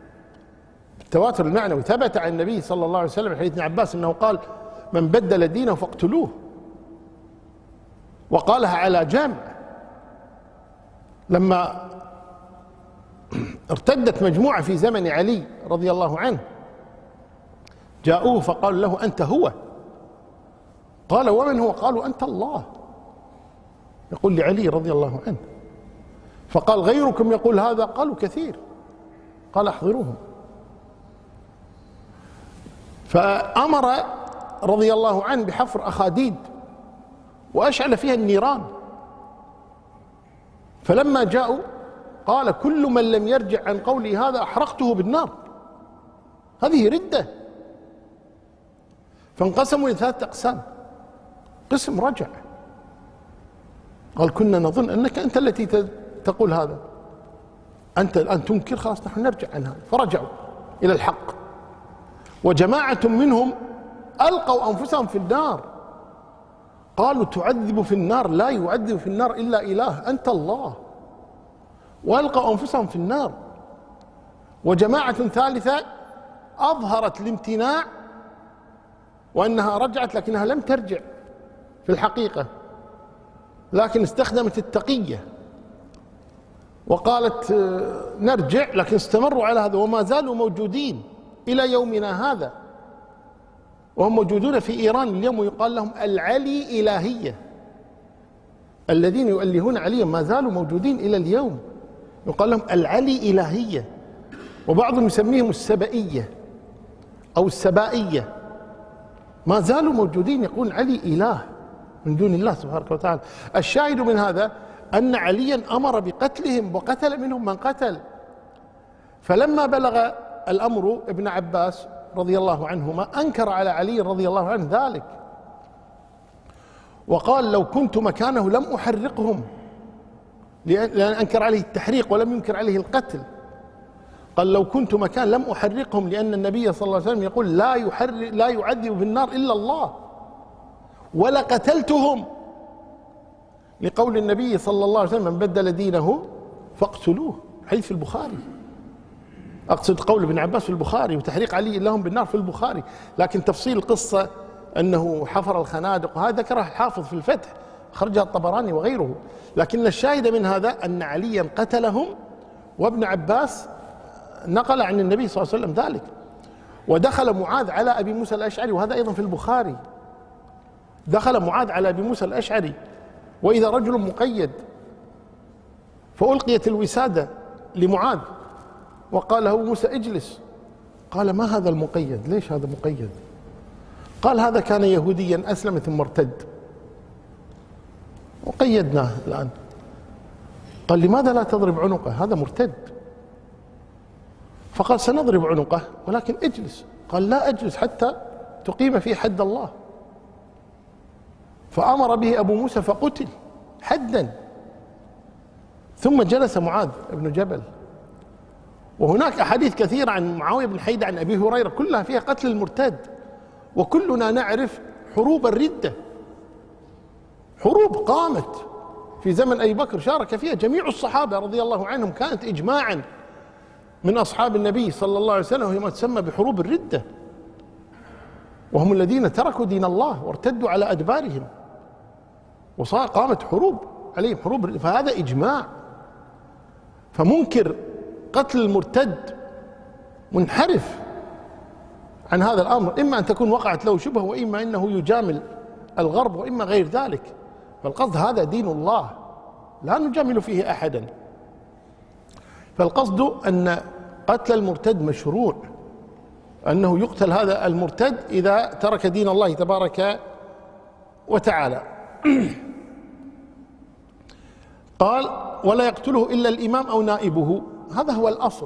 التواتر المعنوي ثبت عن النبي صلى الله عليه وسلم في حديث ابن عباس أنه قال: من بدل دينه فاقتلوه، وقالها على جمع. لما ارتدت مجموعة في زمن علي رضي الله عنه، جاءوه فقالوا له: أنت هو؟ قال: ومن هو؟ قالوا: أنت الله. يقول لعلي رضي الله عنه، فقال: غيركم يقول هذا؟ قالوا: كثير. قال: احضروهم. فأمر رضي الله عنه بحفر أخاديد وأشعل فيها النيران، فلما جاءوا قال: كل من لم يرجع عن قولي هذا أحرقته بالنار. هذه ردة. فانقسموا إلى 3 أقسام. قسم رجع، قال: كنا نظن أنك أنت التي تقول هذا، أنت الآن تنكر، خلاص نحن نرجع عن هذا، فرجعوا إلى الحق. وجماعة منهم ألقوا أنفسهم في النار، قالوا: تعذب في النار؟ لا يعذب في النار إلا إله، أنت الله. وألقوا أنفسهم في النار. وجماعة ثالثة أظهرت الامتناع وأنها رجعت، لكنها لم ترجع في الحقيقة، لكن استخدمت التقية وقالت نرجع، لكن استمروا على هذا، وما زالوا موجودين إلى يومنا هذا، وهم موجودون في إيران اليوم، ويقال لهم العلي إلهية. الذين يؤلهون عليا ما زالوا موجودين إلى اليوم، يقال لهم العلي إلهية. وبعضهم يسميهم السبائية أو السبائية، ما زالوا موجودين يقول علي إله من دون الله سبحانه وتعالى. الشاهد من هذا أن عليا أمر بقتلهم وقتل منهم من قتل. فلما بلغ الأمر ابن عباس رضي الله عنهما أنكر على علي رضي الله عنه ذلك، وقال لو كنت مكانه لم أحرقهم، لأن أنكر عليه التحريق ولم ينكر عليه القتل. قال لو كنت مكان لم أحرقهم، لأن النبي صلى الله عليه وسلم يقول لا يعذب في النار إلا الله، ولا قتلتهم، لقول النبي صلى الله عليه وسلم من بدل دينه فاقتلوه، حديث في البخاري. أقصد قول ابن عباس في البخاري، وتحريق علي لهم بالنار في البخاري. لكن تفصيل القصة أنه حفر الخنادق وهذا ذكره الحافظ في الفتح، خرجها الطبراني وغيره. لكن الشاهد من هذا أن عليا قتلهم، وابن عباس نقل عن النبي صلى الله عليه وسلم ذلك. ودخل معاذ على أبي موسى الأشعري، وهذا أيضا في البخاري، دخل معاذ على أبي موسى الأشعري وإذا رجل مقيد، فألقيت الوسادة لمعاذ وقال له موسى اجلس. قال ما هذا المقيد؟ ليش هذا مقيد؟ قال هذا كان يهوديا أسلم ثم ارتد وقيدناه الآن. قال لماذا لا تضرب عنقه؟ هذا مرتد. فقال سنضرب عنقه ولكن اجلس. قال لا أجلس حتى تقيم فيه حد الله. فأمر به أبو موسى فقتل حدا. ثم جلس معاذ بن جبل. وهناك أحاديث كثيرة عن معاوية بن حيدة عن أبي هريرة كلها فيها قتل المرتد. وكلنا نعرف حروب الردة، حروب قامت في زمن أبي بكر شارك فيها جميع الصحابة رضي الله عنهم، كانت إجماعا من أصحاب النبي صلى الله عليه وسلم، وهي ما تسمى بحروب الردة، وهم الذين تركوا دين الله وارتدوا على أدبارهم، قامت حروب عليهم، حروب. فهذا إجماع. فمنكر قتل المرتد منحرف عن هذا الأمر، إما أن تكون وقعت له شبهة، وإما أنه يجامل الغرب، وإما غير ذلك. فالقصد هذا دين الله لا نجامل فيه أحدا. فالقصد أن قتل المرتد مشروع، أنه يقتل هذا المرتد إذا ترك دين الله تبارك وتعالى. قال ولا يقتله إلا الإمام أو نائبه. هذا هو الأصل،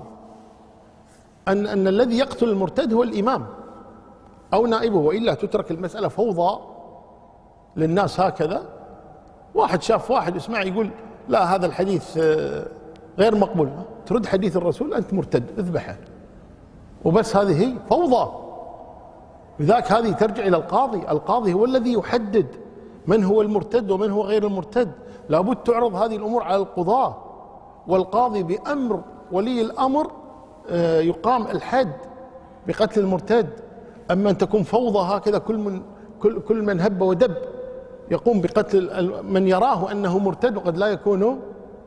أن الذي يقتل المرتد هو الإمام أو نائبه، وإلا تترك المسألة فوضى للناس هكذا. واحد شاف واحد يسمع يقول لا هذا الحديث غير مقبول، ترد حديث الرسول أنت مرتد اذبحه وبس. هذه هي فوضى. لذلك هذه ترجع إلى القاضي. القاضي هو الذي يحدد من هو المرتد ومن هو غير المرتد. لابد تعرض هذه الأمور على القضاة، والقاضي بأمر ولي الأمر يقام الحد بقتل المرتد. أما أن تكون فوضى هكذا كل من هب ودب يقوم بقتل من يراه أنه مرتد وقد لا يكون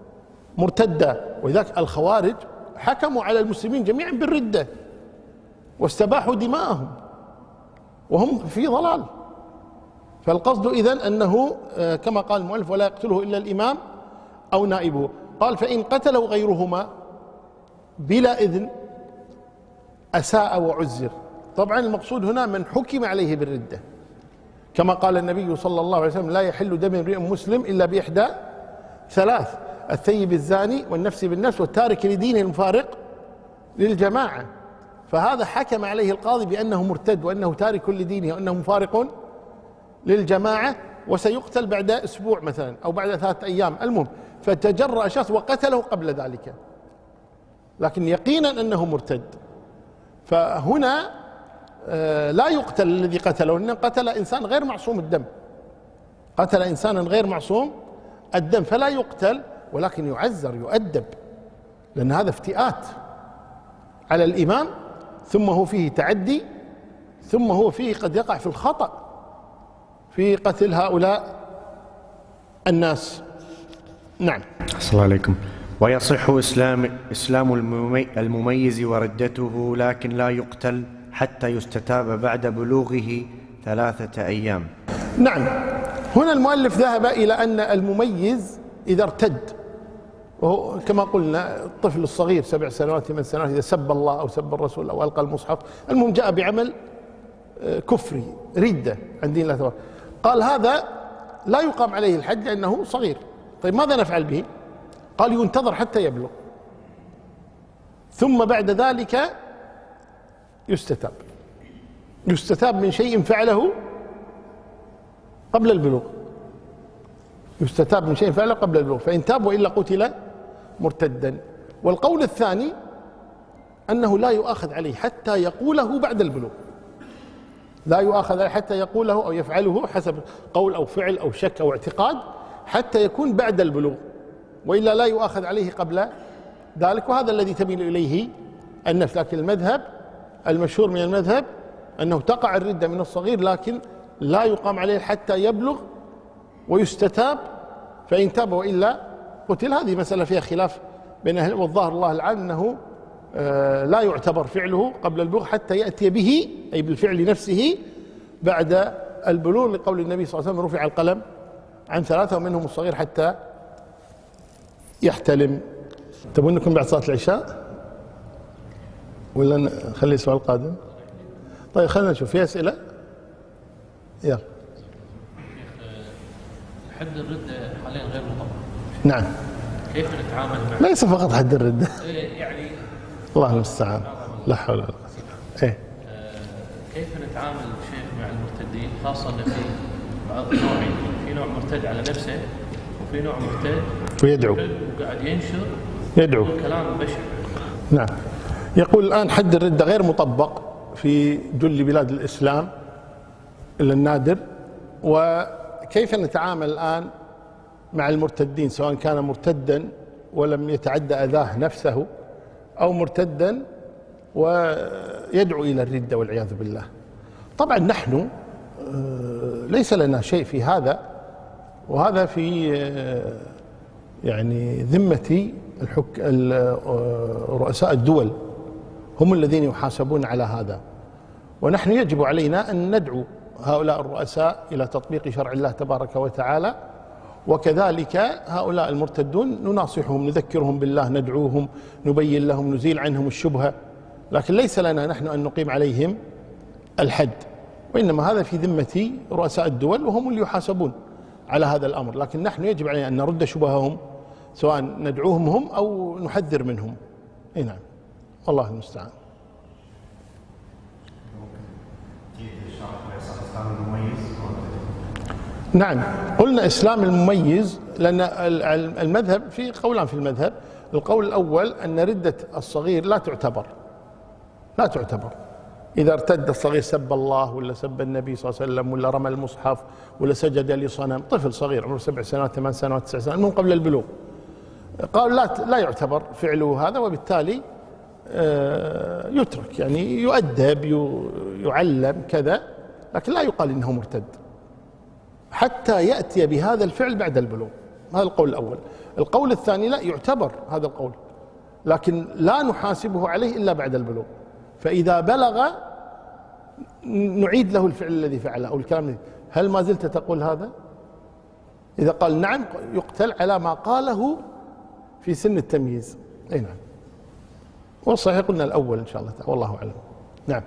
مرتدا. ولذلك الخوارج حكموا على المسلمين جميعا بالردة واستباحوا دماءهم وهم في ضلال. فالقصد إذن أنه كما قال المؤلف ولا يقتله إلا الإمام أو نائبه. قال فإن قتله غيرهما بلا إذن أساء وعزر. طبعا المقصود هنا من حكم عليه بالردة، كما قال النبي صلى الله عليه وسلم لا يحل دم امرئ مسلم إلا بإحدى ثلاث: الثيب الزاني والنفس بالنفس والتارك لدينه المفارق للجماعة. فهذا حكم عليه القاضي بأنه مرتد وأنه تارك لدينه وأنه مفارق للجماعة، وسيقتل بعد أسبوع مثلا أو بعد 3 أيام، المهم فتجرأ شخص وقتله قبل ذلك لكن يقينا أنه مرتد. فهنا لا يقتل الذي قتله، لأنه قتل إنسان غير معصوم الدم، قتل إنسانا غير معصوم الدم، فلا يقتل ولكن يعزر يؤدب، لأن هذا افتئات على الإمام، ثم هو فيه تعدي، ثم هو فيه قد يقع في الخطأ في قتل هؤلاء الناس. نعم. صلى الله عليكم. ويصح إسلام المميز وردته، لكن لا يقتل حتى يستتاب بعد بلوغه 3 أيام. نعم. هنا المؤلف ذهب إلى أن المميز إذا ارتد، وهو كما قلنا الطفل الصغير 7 سنوات 8 سنوات إذا سب الله أو سب الرسول أو ألقى المصحف، المهم جاء بعمل كفري ردة عن دين الله تبارك. قال هذا لا يقام عليه الحد لأنه صغير. طيب ماذا نفعل به؟ قال ينتظر حتى يبلغ، ثم بعد ذلك يستتاب من شيء فعله قبل البلوغ، يستتاب من شيء فعله قبل البلوغ، فإن تاب وإلا قتل مرتدا. والقول الثاني أنه لا يؤاخذ عليه حتى يقوله بعد البلوغ، لا يؤاخذ عليه حتى يقوله أو يفعله حسب قول أو فعل أو شك أو اعتقاد حتى يكون بعد البلوغ، وإلا لا يؤاخذ عليه قبل ذلك. وهذا الذي تميل إليه النفس. لكن المذهب المشهور من المذهب أنه تقع الردة من الصغير، لكن لا يقام عليه حتى يبلغ ويستتاب، فإن تاب وإلا قتل. هذه مسألة فيها خلاف بين أهل، والظاهر الله العالم أنه لا يعتبر فعله قبل البلوغ حتى يأتي به، أي بالفعل نفسه، بعد البلوغ، لقول النبي صلى الله عليه وسلم رفع القلم عن 3 ومنهم الصغير حتى يحتلم. تبون نكون بعد صلاة العشاء ولا نخلي السؤال القادم؟ طيب خلينا نشوف في أسئلة. يلا. حد الردة حاليا غير مطبق. نعم. كيف نتعامل مع؟ ليس فقط حد الردة. يعني الله المستعان. لا حول ولا قوة. إيه. كيف نتعامل شيخ مع المرتدين، خاصة أن في بعض النوعين، في نوع مرتد على نفسه وفي نوع مرتد ويدعو وقاعد ينشر كلام بشع. نعم. يقول الآن حد الردة غير مطبق في جل بلاد الإسلام إلا النادر. وكيف نتعامل الآن مع المرتدين، سواء كان مرتدا ولم يتعدى أذاه نفسه أو مرتدا ويدعو إلى الردة والعياذ بالله؟ طبعا نحن ليس لنا شيء في هذا، وهذا في يعني ذمة رؤساء الدول، هم الذين يحاسبون على هذا. ونحن يجب علينا أن ندعو هؤلاء الرؤساء إلى تطبيق شرع الله تبارك وتعالى، وكذلك هؤلاء المرتدون نناصحهم، نذكرهم بالله، ندعوهم، نبين لهم، نزيل عنهم الشبهة. لكن ليس لنا نحن أن نقيم عليهم الحد، وإنما هذا في ذمة رؤساء الدول، وهم اللي يحاسبون على هذا الأمر. لكن نحن يجب علينا أن نرد شبههم، سواء ندعوهم هم أو نحذر منهم. أي نعم، والله المستعان. نعم، قلنا إسلام المميز، لأن المذهب في قولان في المذهب. القول الأول أن ردة الصغير لا تعتبر إذا ارتد الصغير سب الله ولا سب النبي صلى الله عليه وسلم ولا رمى المصحف ولا سجد لصنم، طفل صغير عمره 7 سنوات 8 سنوات 9 سنوات من قبل البلوغ، قال لا يعتبر فعله هذا، وبالتالي يترك، يعني يؤدب، يعلم كذا، لكن لا يقال إنه مرتد حتى يأتي بهذا الفعل بعد البلوغ. هذا القول الأول. القول الثاني لا يعتبر هذا القول، لكن لا نحاسبه عليه إلا بعد البلوغ، فإذا بلغ نعيد له الفعل الذي فعله أو الكلام الذي. هل ما زلت تقول هذا؟ إذا قال نعم يقتل على ما قاله في سن التمييز. أي نعم، والصحيح قلنا الأول إن شاء الله تعالى، والله أعلم. نعم،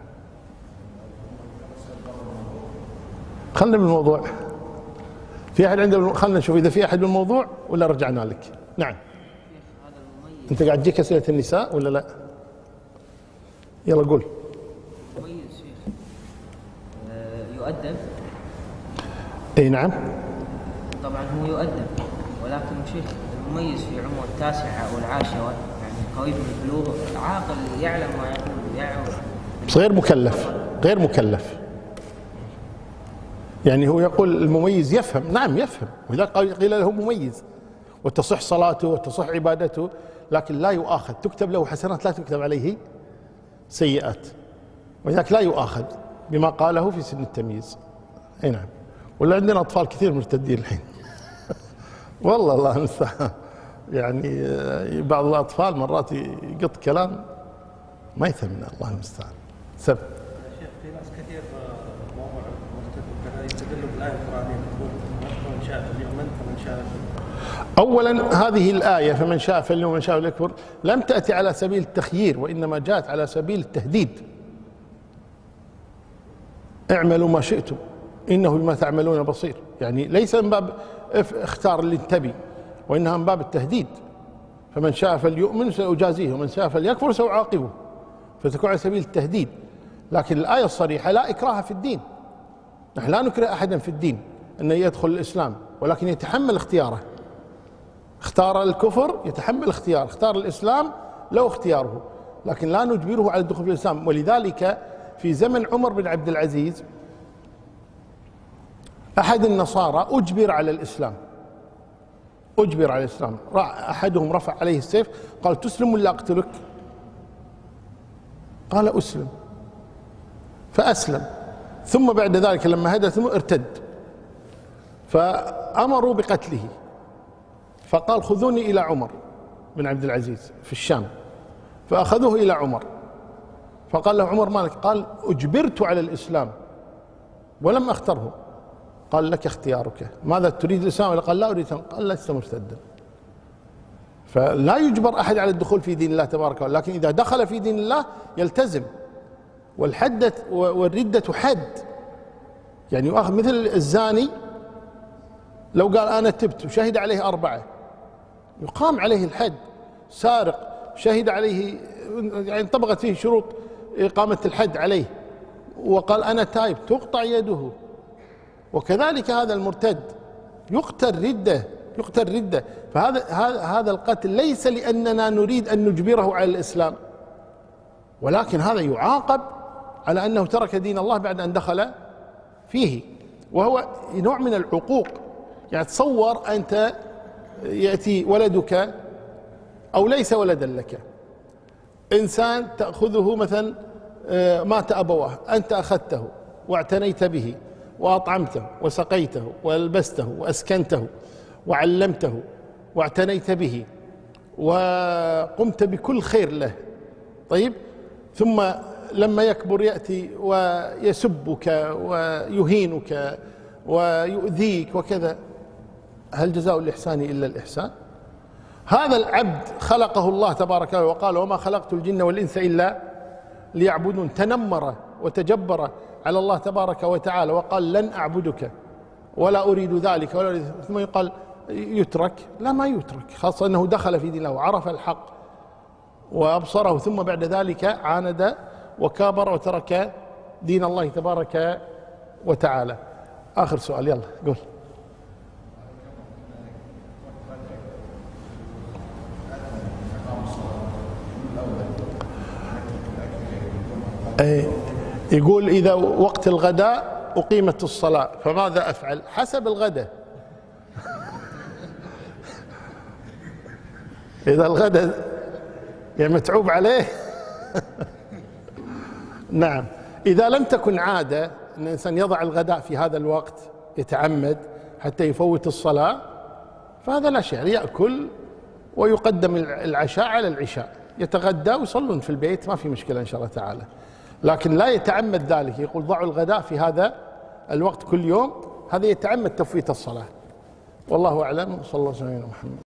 خلنا بالموضوع. في أحد عنده؟ خلنا نشوف إذا في أحد بالموضوع ولا رجعنا لك. نعم. أنت قاعد تجيك أسئلة النساء ولا لا؟ يلا قول. مميز شيخ يؤدب؟ اي نعم. طبعا هو يؤدب، ولكن شيخ المميز في عمر 9 أو 10 يعني قريب من البلوغ، عاقل يعلم ما يقول، يعلم غير مكلف. يعني هو يقول المميز يفهم، نعم يفهم، ولذلك قيل له مميز وتصح صلاته وتصح عبادته، لكن لا يؤاخذ، تكتب له حسنات لا تكتب عليه سيئات، ولذلك لا يؤاخذ بما قاله في سن التمييز. اي نعم. ولا عندنا اطفال كثير مرتدين الحين والله الله المستعان. يعني بعض الاطفال مرات يقط كلام ما يثمنه، الله المستعان. سب شيخ، في ناس كثير موضوع المرتد يستدلوا بالايه القرانيه تقول من شاء فليؤمن فمن شاء. اولا هذه الايه فمن شاء فليؤمن ومن شاء فليكفر لم تاتي على سبيل التخيير، وانما جاءت على سبيل التهديد. اعملوا ما شئتم إنه بما تعملون بصير، يعني ليس من باب اختار اللي تبي، وإنها من باب التهديد. فمن شاء فليؤمن سأجازيه ومن شاء فليكفر سأعاقبه، فتكون على سبيل التهديد. لكن الآية الصريحة لا إكراه في الدين، نحن لا نكره أحدا في الدين أنه يدخل الإسلام، ولكن يتحمل اختياره. اختار الكفر يتحمل اختيار، اختار الإسلام له اختياره، لكن لا نجبره على الدخول في الإسلام. ولذلك في زمن عمر بن عبد العزيز أحد النصارى أجبر على الإسلام، أجبر على الإسلام. أحدهم رفع عليه السيف قال: تسلم ولا أقتلك؟ قال: أسلم. فأسلم، ثم بعد ذلك لما هدى ثم ارتد، فأمروا بقتله. فقال: خذوني إلى عمر بن عبد العزيز في الشام. فأخذوه إلى عمر، فقال له عمر: مالك؟ قال: أجبرت على الإسلام ولم أختره. قال: لك اختيارك، ماذا تريد الإسلام؟ ولا قال: لا أريد الإسلام. قال: لست مرتدا. فلا يجبر أحد على الدخول في دين الله تبارك وتعالى، لكن إذا دخل في دين الله يلتزم. والحدة والردة حد، يعني يؤخذ مثل الزاني لو قال أنا تبت وشهد عليه 4 يقام عليه الحد. سارق شهد عليه، يعني طبقت فيه شروط إقامة الحد عليه، وقال أنا تائب تقطع يده. وكذلك هذا المرتد يقتل ردة، يقتل ردة. فهذا القتل ليس لأننا نريد أن نجبره على الإسلام، ولكن هذا يعاقب على أنه ترك دين الله بعد أن دخل فيه، وهو نوع من العقوق. يعني تصور أنت يأتي ولدك أو ليس ولدا لك، إنسان تأخذه مثلا مات أبواه، أنت أخذته واعتنيت به وأطعمته وسقيته وألبسته وأسكنته وعلمته واعتنيت به وقمت بكل خير له. طيب، ثم لما يكبر يأتي ويسبك ويهينك ويؤذيك وكذا، هل جزاء الإحسان إلا الإحسان؟ هذا العبد خلقه الله تبارك وتعالى وقال: وما خلقت الجن والإنس إلا ليعبدون. تنمر وتجبر على الله تبارك وتعالى وقال: لن أعبدك ولا أريد ذلك ولا أريد. ثم يقال يترك؟ لا، ما يترك، خاصة أنه دخل في دين الله وعرف الحق وأبصره، ثم بعد ذلك عاند وكابر وترك دين الله تبارك وتعالى. آخر سؤال، يلا قول. يقول: إذا وقت الغداء أقيمت الصلاة فماذا أفعل؟ حسب الغداء. إذا الغداء يعني متعوب عليه نعم. إذا لم تكن عادة أن الإنسان يضع الغداء في هذا الوقت يتعمد حتى يفوت الصلاة، فهذا لا شيء، يأكل ويقدم العشاء على العشاء، يتغدى ويصلون في البيت، ما في مشكلة إن شاء الله تعالى. لكن لا يتعمد ذلك، يقول ضعوا الغداء في هذا الوقت كل يوم، هذا يتعمد تفويت الصلاة. والله أعلم، صلى الله عليه وسلم.